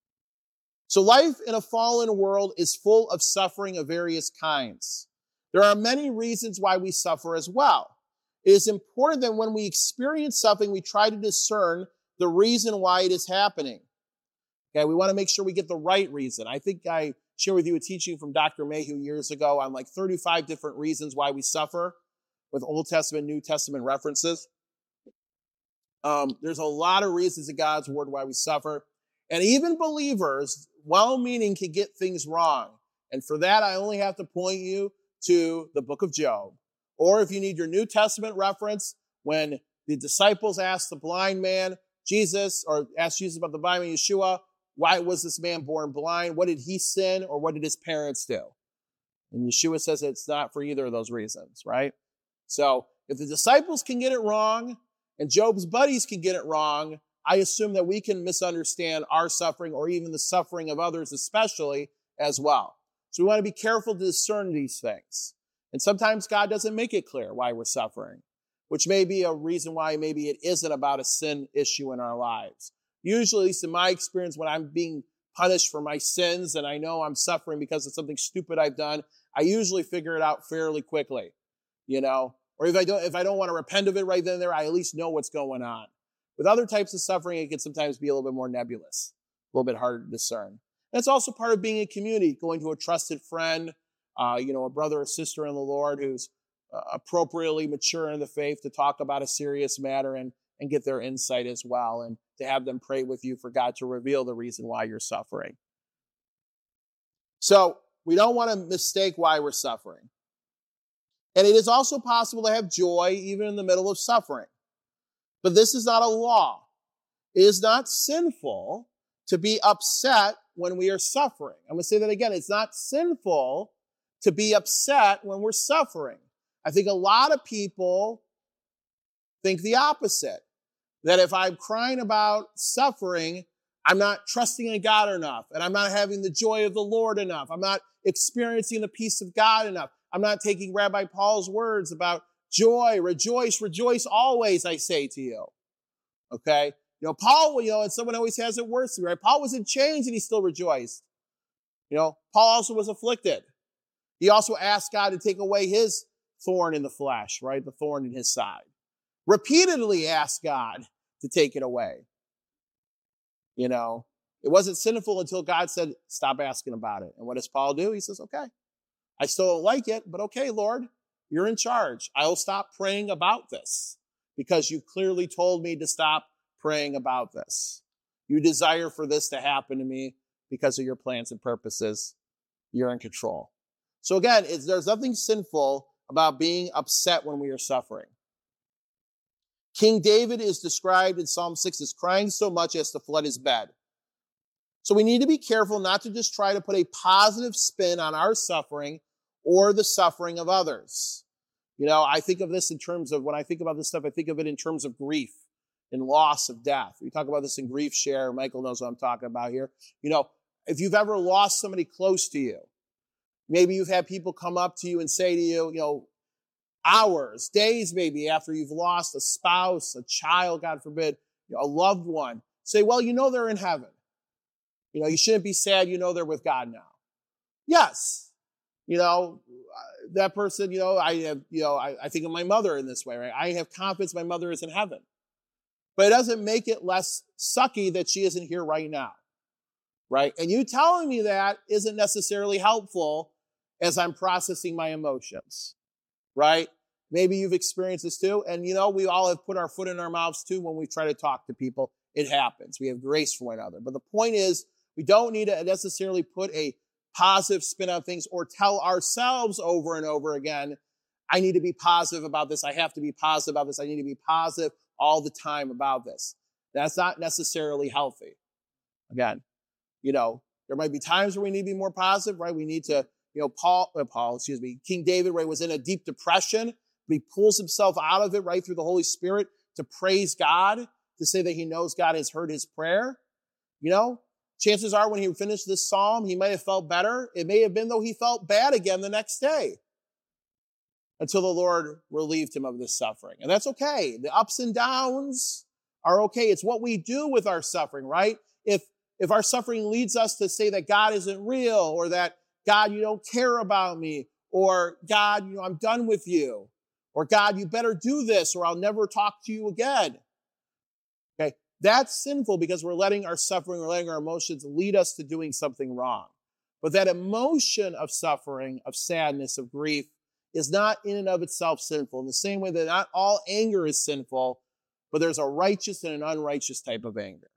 So life in a fallen world is full of suffering of various kinds. There are many reasons why we suffer as well. It is important that when we experience something, we try to discern the reason why it is happening. Okay, we want to make sure we get the right reason. I think I shared with you a teaching from Dr. Mayhew years ago on like 35 different reasons why we suffer with Old Testament, New Testament references. There's a lot of reasons in God's word why we suffer. And even believers, well-meaning, can get things wrong. And for that, I only have to point you to the book of Job. Or if you need your New Testament reference, when the disciples asked the blind man, Jesus, or asked Jesus about the blind man, Yeshua, why was this man born blind? What did he sin, or what did his parents do? And Yeshua says it's not for either of those reasons, right? So if the disciples can get it wrong, and Job's buddies can get it wrong, I assume that we can misunderstand our suffering or even the suffering of others especially as well. So we want to be careful to discern these things. And sometimes God doesn't make it clear why we're suffering, which may be a reason why maybe it isn't about a sin issue in our lives. Usually, at least in my experience, when I'm being punished for my sins and I know I'm suffering because of something stupid I've done, I usually figure it out fairly quickly, Or if I don't want to repent of it right then and there, I at least know what's going on. With other types of suffering, it can sometimes be a little bit more nebulous, a little bit harder to discern. And it's also part of being in community, going to a trusted friend, a brother or sister in the Lord who's appropriately mature in the faith to talk about a serious matter and get their insight as well, and to have them pray with you for God to reveal the reason why you're suffering. So we don't want to mistake why we're suffering. And it is also possible to have joy even in the middle of suffering. But this is not a law. It is not sinful to be upset when we are suffering. I'm going to say that again. It's not sinful to be upset when we're suffering. I think a lot of people think the opposite. That if I'm crying about suffering, I'm not trusting in God enough, and I'm not having the joy of the Lord enough. I'm not experiencing the peace of God enough. I'm not taking Rabbi Paul's words about joy, rejoice always, I say to you. Okay? Paul, and someone always has it worse, right? Paul was in chains and he still rejoiced. Paul also was afflicted. He also asked God to take away his thorn in the flesh, right? The thorn in his side. Repeatedly asked God to take it away. It wasn't sinful until God said, stop asking about it. And what does Paul do? He says, okay, I still don't like it, but okay, Lord, you're in charge. I'll stop praying about this because you clearly told me to stop praying about this. You desire for this to happen to me because of your plans and purposes. You're in control. So again, there's nothing sinful about being upset when we are suffering. King David is described in Psalm 6 as crying so much as to flood his bed. So we need to be careful not to just try to put a positive spin on our suffering or the suffering of others. I think of this in terms of, when I think about this stuff, I think of it in terms of grief and loss of death. We talk about this in Grief Share. Michael knows what I'm talking about here. If you've ever lost somebody close to you, maybe you've had people come up to you and say to you, hours, days maybe after you've lost a spouse, a child, God forbid, a loved one, say, well, they're in heaven. You shouldn't be sad. They're with God now. Yes. That person, I think of my mother in this way, right? I have confidence my mother is in heaven. But it doesn't make it less sucky that she isn't here right now, right? And you telling me that isn't necessarily helpful as I'm processing my emotions, right? Maybe you've experienced this too. And, we all have put our foot in our mouths too when we try to talk to people. It happens. We have grace for one another. But the point is, we don't need to necessarily put a positive spin on things or tell ourselves over and over again, I need to be positive about this. I have to be positive about this. I need to be positive all the time about this. That's not necessarily healthy. Again, there might be times where we need to be more positive, right? We need to, King David, right, was in a deep depression, but he pulls himself out of it, right, through the Holy Spirit to praise God, to say that he knows God has heard his prayer. Chances are when he finished this psalm, he might have felt better. It may have been, though, he felt bad again the next day until the Lord relieved him of this suffering. And that's okay. The ups and downs are okay. It's what we do with our suffering, right? If our suffering leads us to say that God isn't real, or that God, you don't care about me, or God, I'm done with you, or God, you better do this or I'll never talk to you again. Okay. That's sinful because we're letting our suffering, we're letting our emotions lead us to doing something wrong. But that emotion of suffering, of sadness, of grief is not in and of itself sinful. In the same way that not all anger is sinful, but there's a righteous and an unrighteous type of anger.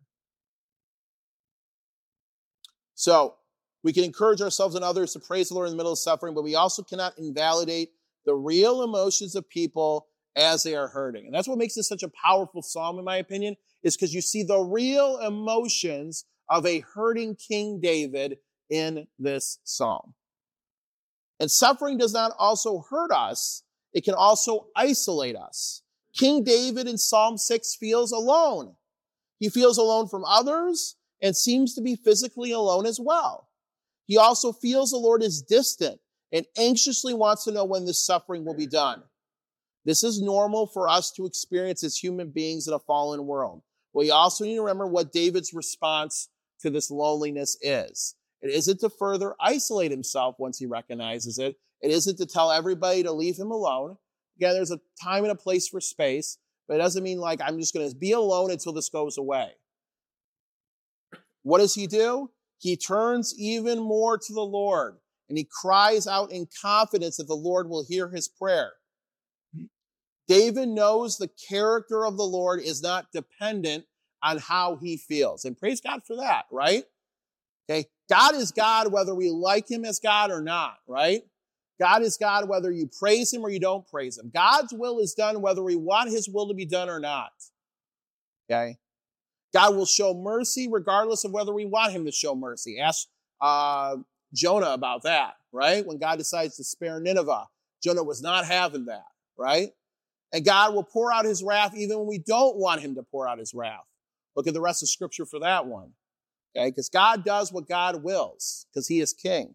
So we can encourage ourselves and others to praise the Lord in the middle of suffering, but we also cannot invalidate the real emotions of people as they are hurting. And that's what makes this such a powerful psalm, in my opinion, is because you see the real emotions of a hurting King David in this psalm. And suffering does not also hurt us. It can also isolate us. King David in Psalm 6 feels alone. He feels alone from others and seems to be physically alone as well. He also feels the Lord is distant and anxiously wants to know when this suffering will be done. This is normal for us to experience as human beings in a fallen world. We also need to remember what David's response to this loneliness is. It isn't to further isolate himself once he recognizes it. It isn't to tell everybody to leave him alone. Again, there's a time and a place for space, but it doesn't mean like I'm just going to be alone until this goes away. What does he do? He turns even more to the Lord, and he cries out in confidence that the Lord will hear his prayer. David knows the character of the Lord is not dependent on how he feels. And praise God for that, right? Okay. God is God whether we like him as God or not, right? God is God whether you praise him or you don't praise him. God's will is done whether we want his will to be done or not. Okay. God will show mercy regardless of whether we want him to show mercy. Ask Jonah about that, right? When God decides to spare Nineveh, Jonah was not having that, right? And God will pour out his wrath even when we don't want him to pour out his wrath. Look at the rest of Scripture for that one. Okay, because God does what God wills, because he is king.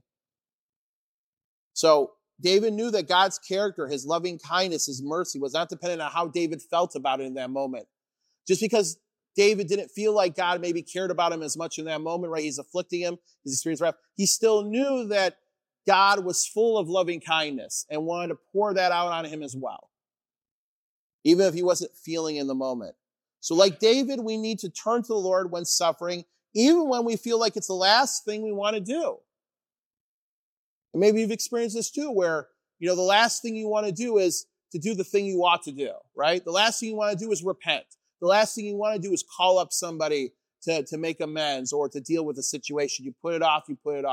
So David knew that God's character, his loving kindness, his mercy was not dependent on how David felt about it in that moment. Just because David didn't feel like God maybe cared about him as much in that moment, right? He's afflicting him, he's experiencing wrath. He still knew that God was full of loving kindness and wanted to pour that out on him as well, even if he wasn't feeling in the moment. So like David, we need to turn to the Lord when suffering, even when we feel like it's the last thing we want to do. And maybe you've experienced this too, where, the last thing you want to do is to do the thing you ought to do, right? The last thing you want to do is repent. The last thing you want to do is call up somebody to make amends or to deal with a situation. You put it off.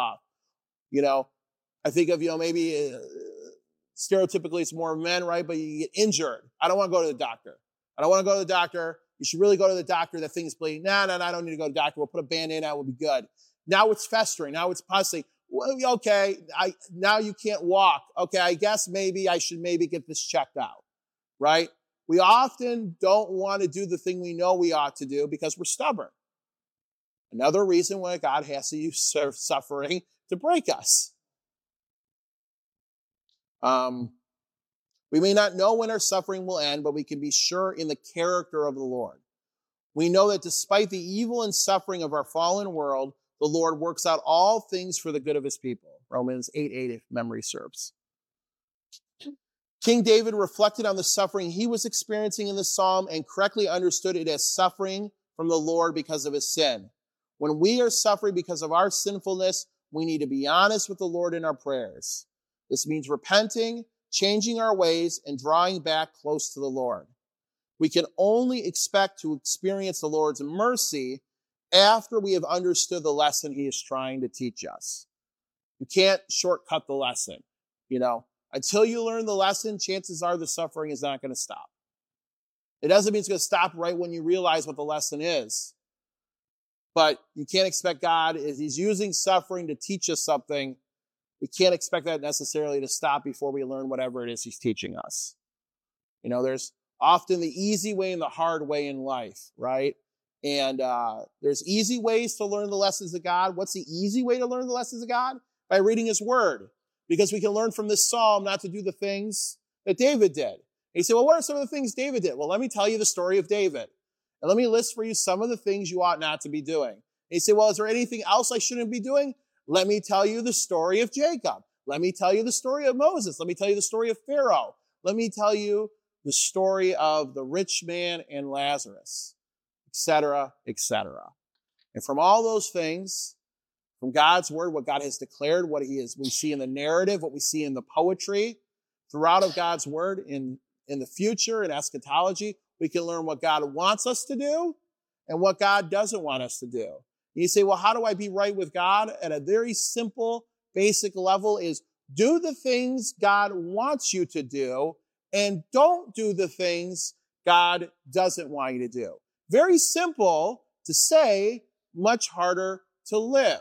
I think of, maybe stereotypically it's more men, right? But you get injured. I don't want to go to the doctor. You should really go to the doctor. That thing's bleeding. No, I don't need to go to the doctor. We'll put a Band-Aid on. We'll be good. Now it's festering. Now it's possibly, well, okay, now you can't walk. Okay, I guess maybe I should get this checked out, right? We often don't want to do the thing we know we ought to do because we're stubborn. Another reason why God has to use suffering to break us. We may not know when our suffering will end, but we can be sure in the character of the Lord. We know that despite the evil and suffering of our fallen world, the Lord works out all things for the good of his people. Romans 8:8, if memory serves. King David reflected on the suffering he was experiencing in the psalm and correctly understood it as suffering from the Lord because of his sin. When we are suffering because of our sinfulness, we need to be honest with the Lord in our prayers. This means repenting, changing our ways, and drawing back close to the Lord. We can only expect to experience the Lord's mercy after we have understood the lesson he is trying to teach us. You can't shortcut the lesson, Until you learn the lesson, chances are the suffering is not going to stop. It doesn't mean it's going to stop right when you realize what the lesson is. But you can't expect God, if he's using suffering to teach us something, we can't expect that necessarily to stop before we learn whatever it is he's teaching us. There's often the easy way and the hard way in life, right? And there's easy ways to learn the lessons of God. What's the easy way to learn the lessons of God? By reading his word. Because we can learn from this psalm not to do the things that David did. And you say, well, what are some of the things David did? Well, let me tell you the story of David. And let me list for you some of the things you ought not to be doing. And you say, well, is there anything else I shouldn't be doing? Let me tell you the story of Jacob. Let me tell you the story of Moses. Let me tell you the story of Pharaoh. Let me tell you the story of the rich man and Lazarus, etc., etc. And from all those things, from God's word, what God has declared, what we see in the narrative, what we see in the poetry, throughout of God's word in the future, in eschatology, we can learn what God wants us to do and what God doesn't want us to do. And you say, well, how do I be right with God? At a very simple, basic level is do the things God wants you to do and don't do the things God doesn't want you to do. Very simple to say, much harder to live.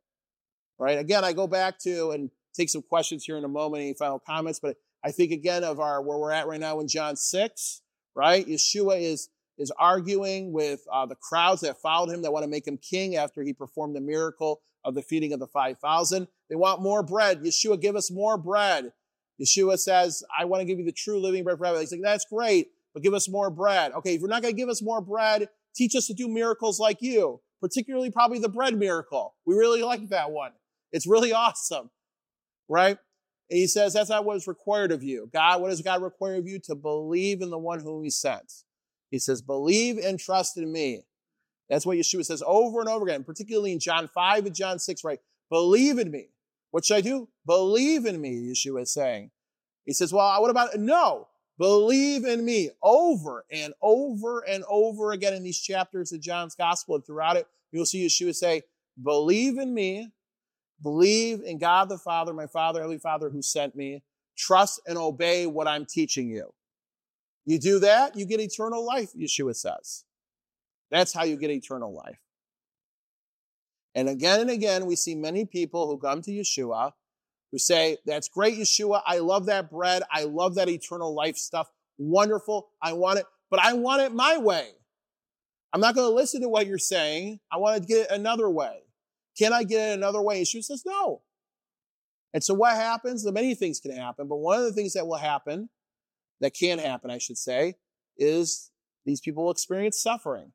Right? Again, I go back to and take some questions here in a moment, any final comments, but I think again of where we're at right now in John 6, right? Yeshua is arguing with the crowds that followed him that want to make him king after he performed the miracle of the feeding of the 5,000. They want more bread. Yeshua, give us more bread. Yeshua says, I want to give you the true living bread forever. He's like, that's great, but give us more bread. Okay, if you're not going to give us more bread, teach us to do miracles like you, particularly probably the bread miracle. We really like that one. It's really awesome, right? And he says, that's not what is required of you. God, what does God require of you? To believe in the one whom he sent. He says, believe and trust in me. That's what Yeshua says over and over again, particularly in John 5 and John 6, right? Believe in me. What should I do? Believe in me, Yeshua is saying. He says, well, what about, no, believe in me over and over and over again in these chapters of John's gospel, and throughout it, you'll see Yeshua say, believe in me. Believe in God the Father, my Father, Heavenly Father who sent me. Trust and obey what I'm teaching you. You do that, you get eternal life, Yeshua says. That's how you get eternal life. And again, we see many people who come to Yeshua who say, that's great, Yeshua. I love that bread. I love that eternal life stuff. Wonderful. I want it, but I want it my way. I'm not going to listen to what you're saying. I want to get it another way. Can I get it another way? Yeshua says, no. And so what happens? Many things can happen, but one of the things that will happen, that can happen, I should say, is these people will experience suffering.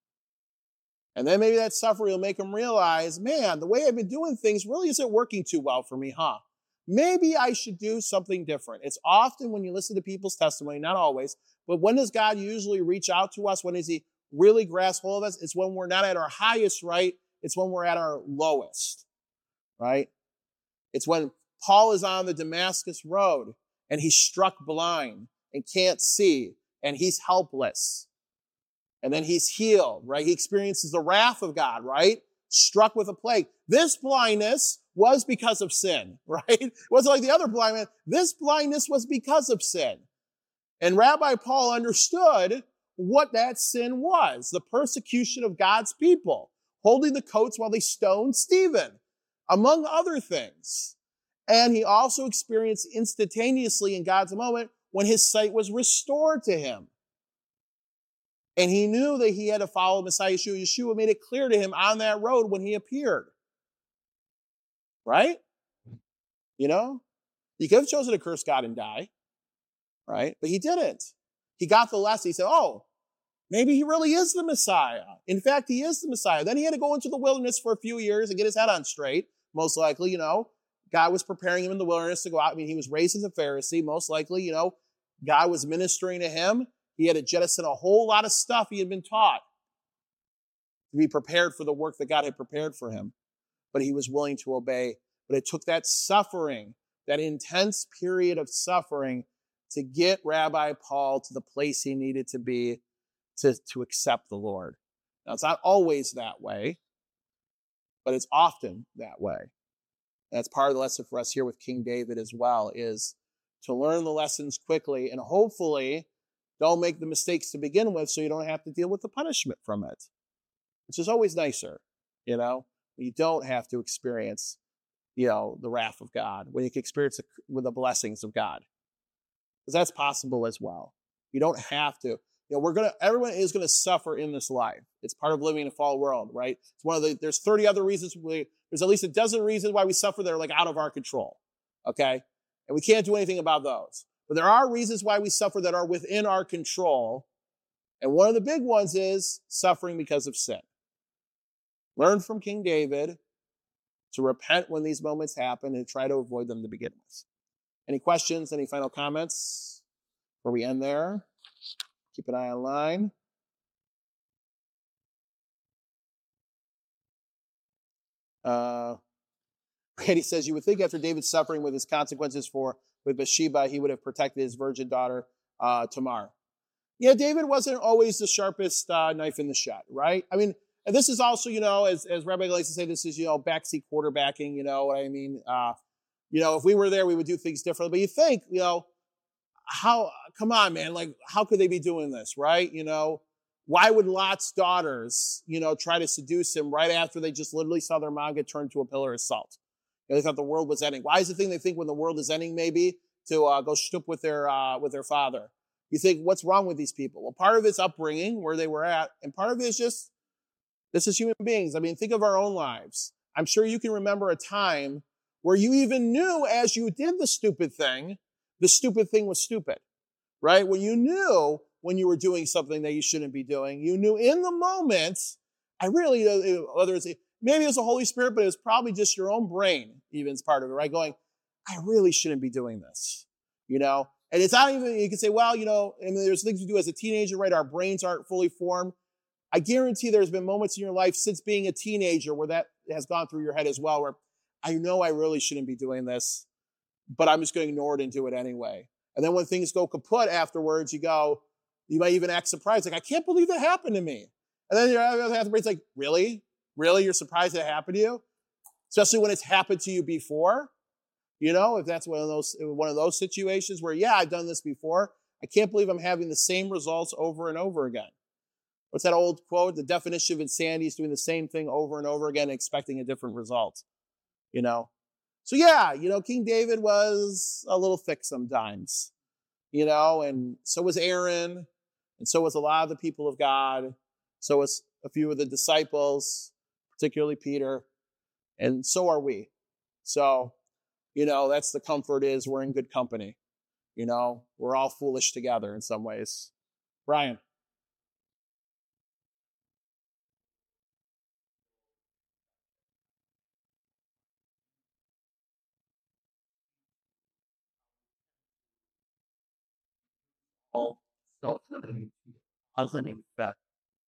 And then maybe that suffering will make them realize, man, the way I've been doing things really isn't working too well for me, huh? Maybe I should do something different. It's often when you listen to people's testimony, not always, but when does God usually reach out to us? When does he really grasp hold of us? It's when we're not at our highest, right? It's when we're at our lowest, right? It's when Paul is on the Damascus road and he's struck blind and can't see and he's helpless. And then he's healed, right? He experiences the wrath of God, right? Struck with a plague. This blindness was because of sin, right? It wasn't like the other blind man. This blindness was because of sin. And Rabbi Paul understood what that sin was, the persecution of God's people, holding the coats while they stoned Stephen, among other things. And he also experienced instantaneously in God's moment when his sight was restored to him. And he knew that he had to follow Messiah Yeshua. Yeshua made it clear to him on that road when he appeared. Right? You know? He could have chosen to curse God and die. Right? But he didn't. He got the lesson. He said, oh, maybe he really is the Messiah. In fact, he is the Messiah. Then he had to go into the wilderness for a few years and get his head on straight. Most likely, you know, God was preparing him in the wilderness to go out. I mean, he was raised as a Pharisee. Most likely, you know, God was ministering to him. He had to jettison a whole lot of stuff he had been taught to be prepared for the work that God had prepared for him. But he was willing to obey. But it took that suffering, that intense period of suffering, to get Rabbi Paul to the place he needed to be to accept the Lord. Now, it's not always that way, but it's often that way. That's part of the lesson for us here with King David as well, is to learn the lessons quickly and hopefully don't make the mistakes to begin with so you don't have to deal with the punishment from it, which is always nicer, you know? You don't have to experience the wrath of God, when you can experience it with the blessings of God. Because that's possible as well. You don't have to. Everyone is going to suffer in this life. It's part of living in a fallen world, right? It's there's 30 other reasons, there's at least a dozen reasons why we suffer that are like out of our control, okay? And we can't do anything about those. But there are reasons why we suffer that are within our control. And one of the big ones is suffering because of sin. Learn from King David to repent when these moments happen and try to avoid them to begin with. Any questions? Any final comments before we end there? Keep an eye online. Randy says, you would think after David's suffering with his consequences with Bathsheba, he would have protected his virgin daughter, Tamar. Yeah, David wasn't always the sharpest knife in the shed, right? I mean, and this is also, as Rabbi likes to say, this is, backseat quarterbacking, you know what I mean? If we were there, we would do things differently. But you think, come on, man, like, how could they be doing this, right? Why would Lot's daughters, try to seduce him right after they just literally saw their mom get turned to a pillar of salt? They thought the world was ending. Why is the thing they think when the world is ending, maybe, to go shtup with their father? You think, what's wrong with these people? Well, part of it's upbringing, where they were at, and part of it is just, this is human beings. I mean, think of our own lives. I'm sure you can remember a time where you even knew as you did the stupid thing was stupid, right? When you knew when you were doing something that you shouldn't be doing, you knew in the moment, whether it's, maybe it's the Holy Spirit, but it was probably just your own brain, even as part of it, right? Going, I really shouldn't be doing this, And it's not even, you can say, well, and there's things we do as a teenager, right? Our brains aren't fully formed. I guarantee there's been moments in your life since being a teenager where that has gone through your head as well, where I know I really shouldn't be doing this, but I'm just going to ignore it and do it anyway. And then when things go kaput afterwards, you might even act surprised, like, I can't believe that happened to me. And then your brain's like, really? Really? You're surprised that happened to you? Especially when it's happened to you before? If that's one of those situations where, yeah, I've done this before. I can't believe I'm having the same results over and over again. What's that old quote? The definition of insanity is doing the same thing over and over again and expecting a different result. So yeah, King David was a little thick sometimes, and so was Aaron, and so was a lot of the people of God. So was a few of the disciples, particularly Peter, and so are we. So, that's the comfort, is we're in good company. We're all foolish together in some ways. Brian. So, positive effect.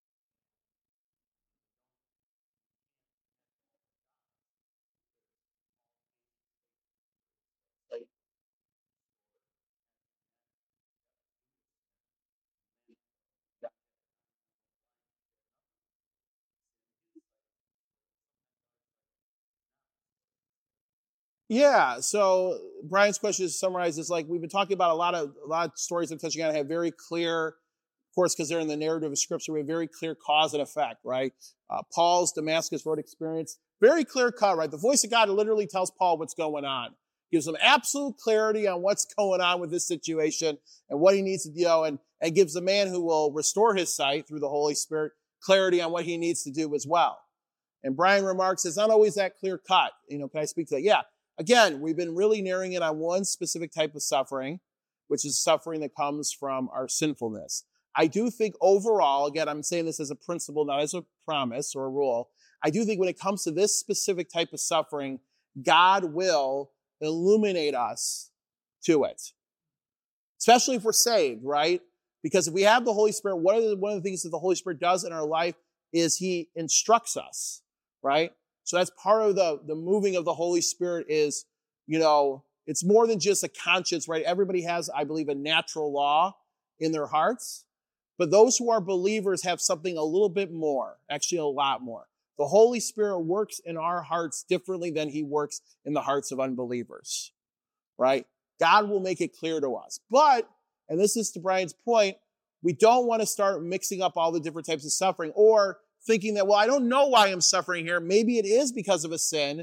Yeah, so Brian's question is summarized as, like, we've been talking about a lot of stories I'm touching on have very clear, of course, because they're in the narrative of Scripture, we have very clear cause and effect, right? Paul's Damascus Road experience, very clear cut, right? The voice of God literally tells Paul what's going on, gives him absolute clarity on what's going on with this situation and what he needs to do, and gives the man who will restore his sight through the Holy Spirit clarity on what he needs to do as well. And Brian remarks, it's not always that clear cut. Can I speak to that? Yeah. Again, we've been really narrowing it on one specific type of suffering, which is suffering that comes from our sinfulness. I do think overall, again, I'm saying this as a principle, not as a promise or a rule. I do think when it comes to this specific type of suffering, God will illuminate us to it. Especially if we're saved, right? Because if we have the Holy Spirit, one of the things that the Holy Spirit does in our life is he instructs us, right? So that's part of the moving of the Holy Spirit is, it's more than just a conscience, right? Everybody has, I believe, a natural law in their hearts. But those who are believers have something a little bit more, actually a lot more. The Holy Spirit works in our hearts differently than he works in the hearts of unbelievers, right? God will make it clear to us. But, and this is to Brian's point, we don't want to start mixing up all the different types of suffering or thinking that, well, I don't know why I'm suffering here. Maybe it is because of a sin,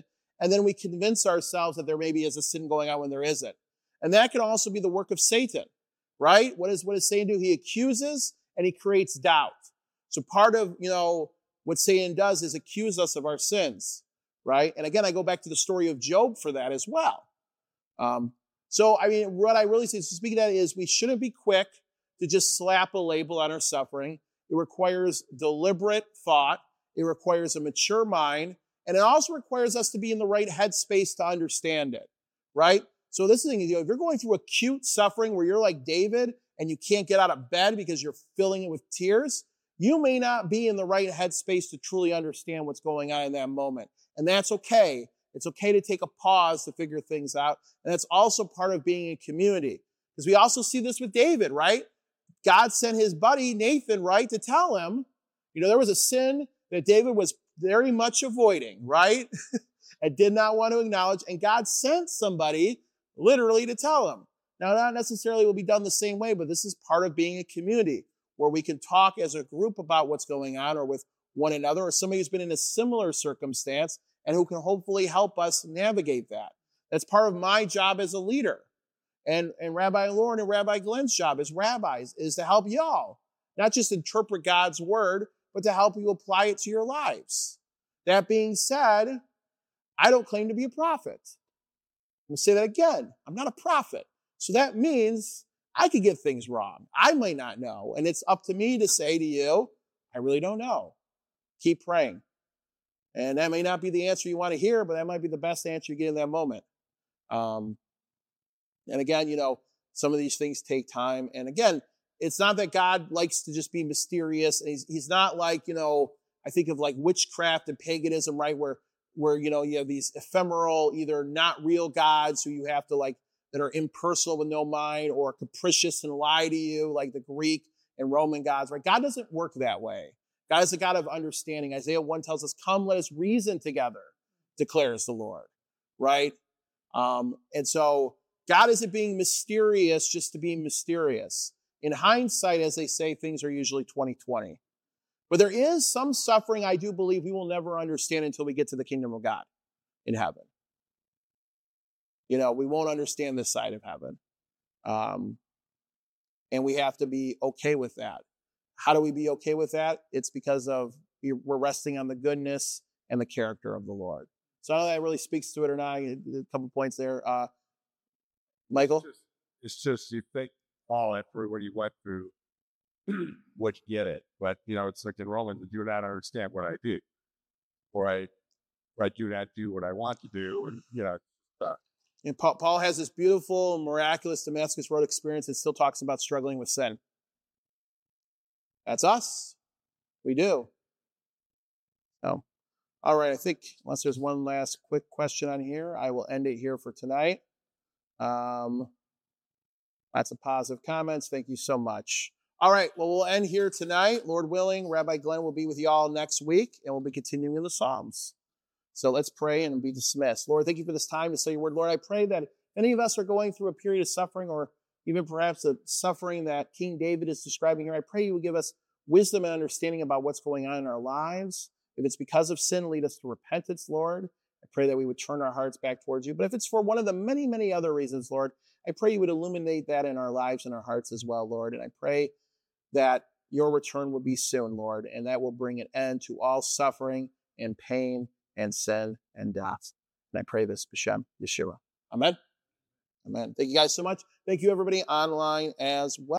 and then we convince ourselves that there maybe is a sin going on when there isn't. And that can also be the work of Satan, right? What does Satan do? He accuses and he creates doubt. So part of, what Satan does is accuse us of our sins, right? And again, I go back to the story of Job for that as well. What I really say, to speak of that, is we shouldn't be quick to just slap a label on our suffering. It requires deliberate thought. It requires a mature mind. And it also requires us to be in the right headspace to understand it, right? So this is the thing, if you're going through acute suffering where you're like David and you can't get out of bed because you're filling it with tears, you may not be in the right headspace to truly understand what's going on in that moment. And that's okay. It's okay to take a pause to figure things out. And that's also part of being a community. Because we also see this with David, right? God sent his buddy Nathan, right, to tell him, there was a sin that David was very much avoiding, right? And did not want to acknowledge. And God sent somebody literally to tell him. Now, not necessarily will be done the same way, but this is part of being a community where we can talk as a group about what's going on, or with one another, or somebody who's been in a similar circumstance and who can hopefully help us navigate that. That's part of my job as a leader. And Rabbi Lauren and Rabbi Glenn's job as rabbis is to help y'all, not just interpret God's word, but to help you apply it to your lives. That being said, I don't claim to be a prophet. I'm going to say that again. I'm not a prophet. So that means I could get things wrong. I might not know. And it's up to me to say to you, I really don't know. Keep praying. And that may not be the answer you want to hear, but that might be the best answer you get in that moment. And again, some of these things take time. And again, it's not that God likes to just be mysterious. And he's not like, I think of like witchcraft and paganism, right? Where you have these ephemeral, either not real gods who you have to that are impersonal with no mind, or capricious and lie to you, like the Greek and Roman gods, right? God doesn't work that way. God is a God of understanding. Isaiah 1 tells us, come, let us reason together, declares the Lord, right? And so God isn't being mysterious just to be mysterious. In hindsight, as they say, things are usually 20/20. But there is some suffering I do believe we will never understand until we get to the kingdom of God in heaven. We won't understand this side of heaven. And we have to be okay with that. How do we be okay with that? It's because we're resting on the goodness and the character of the Lord. So I don't know if that really speaks to it or not. A couple points there. Michael? It's just you think all after what you went through, would you get it? But, it's like in Romans, I do not understand what I do. Or I do not do what I want to do. And, And Paul has this beautiful, miraculous Damascus Road experience that still talks about struggling with sin. That's us. We do. So, all right, I think unless there's one last quick question on here, I will end it here for tonight. Lots of positive comments. Thank you so much. All right, well, we'll end here tonight. Lord willing, Rabbi Glenn will be with you all next week, and we'll be continuing the Psalms. So let's pray and be dismissed. Lord, thank you for this time to say your word. Lord, I pray that if any of us are going through a period of suffering, or even perhaps the suffering that King David is describing here, I pray you will give us wisdom and understanding about what's going on in our lives. If it's because of sin, lead us to repentance, Lord. I pray that we would turn our hearts back towards you. But if it's for one of the many, many other reasons, Lord, I pray you would illuminate that in our lives and our hearts as well, Lord. And I pray that your return will be soon, Lord, and that will bring an end to all suffering and pain and sin and death. And I pray this, B'Shem Yeshua. Amen. Amen. Thank you guys so much. Thank you, everybody online as well.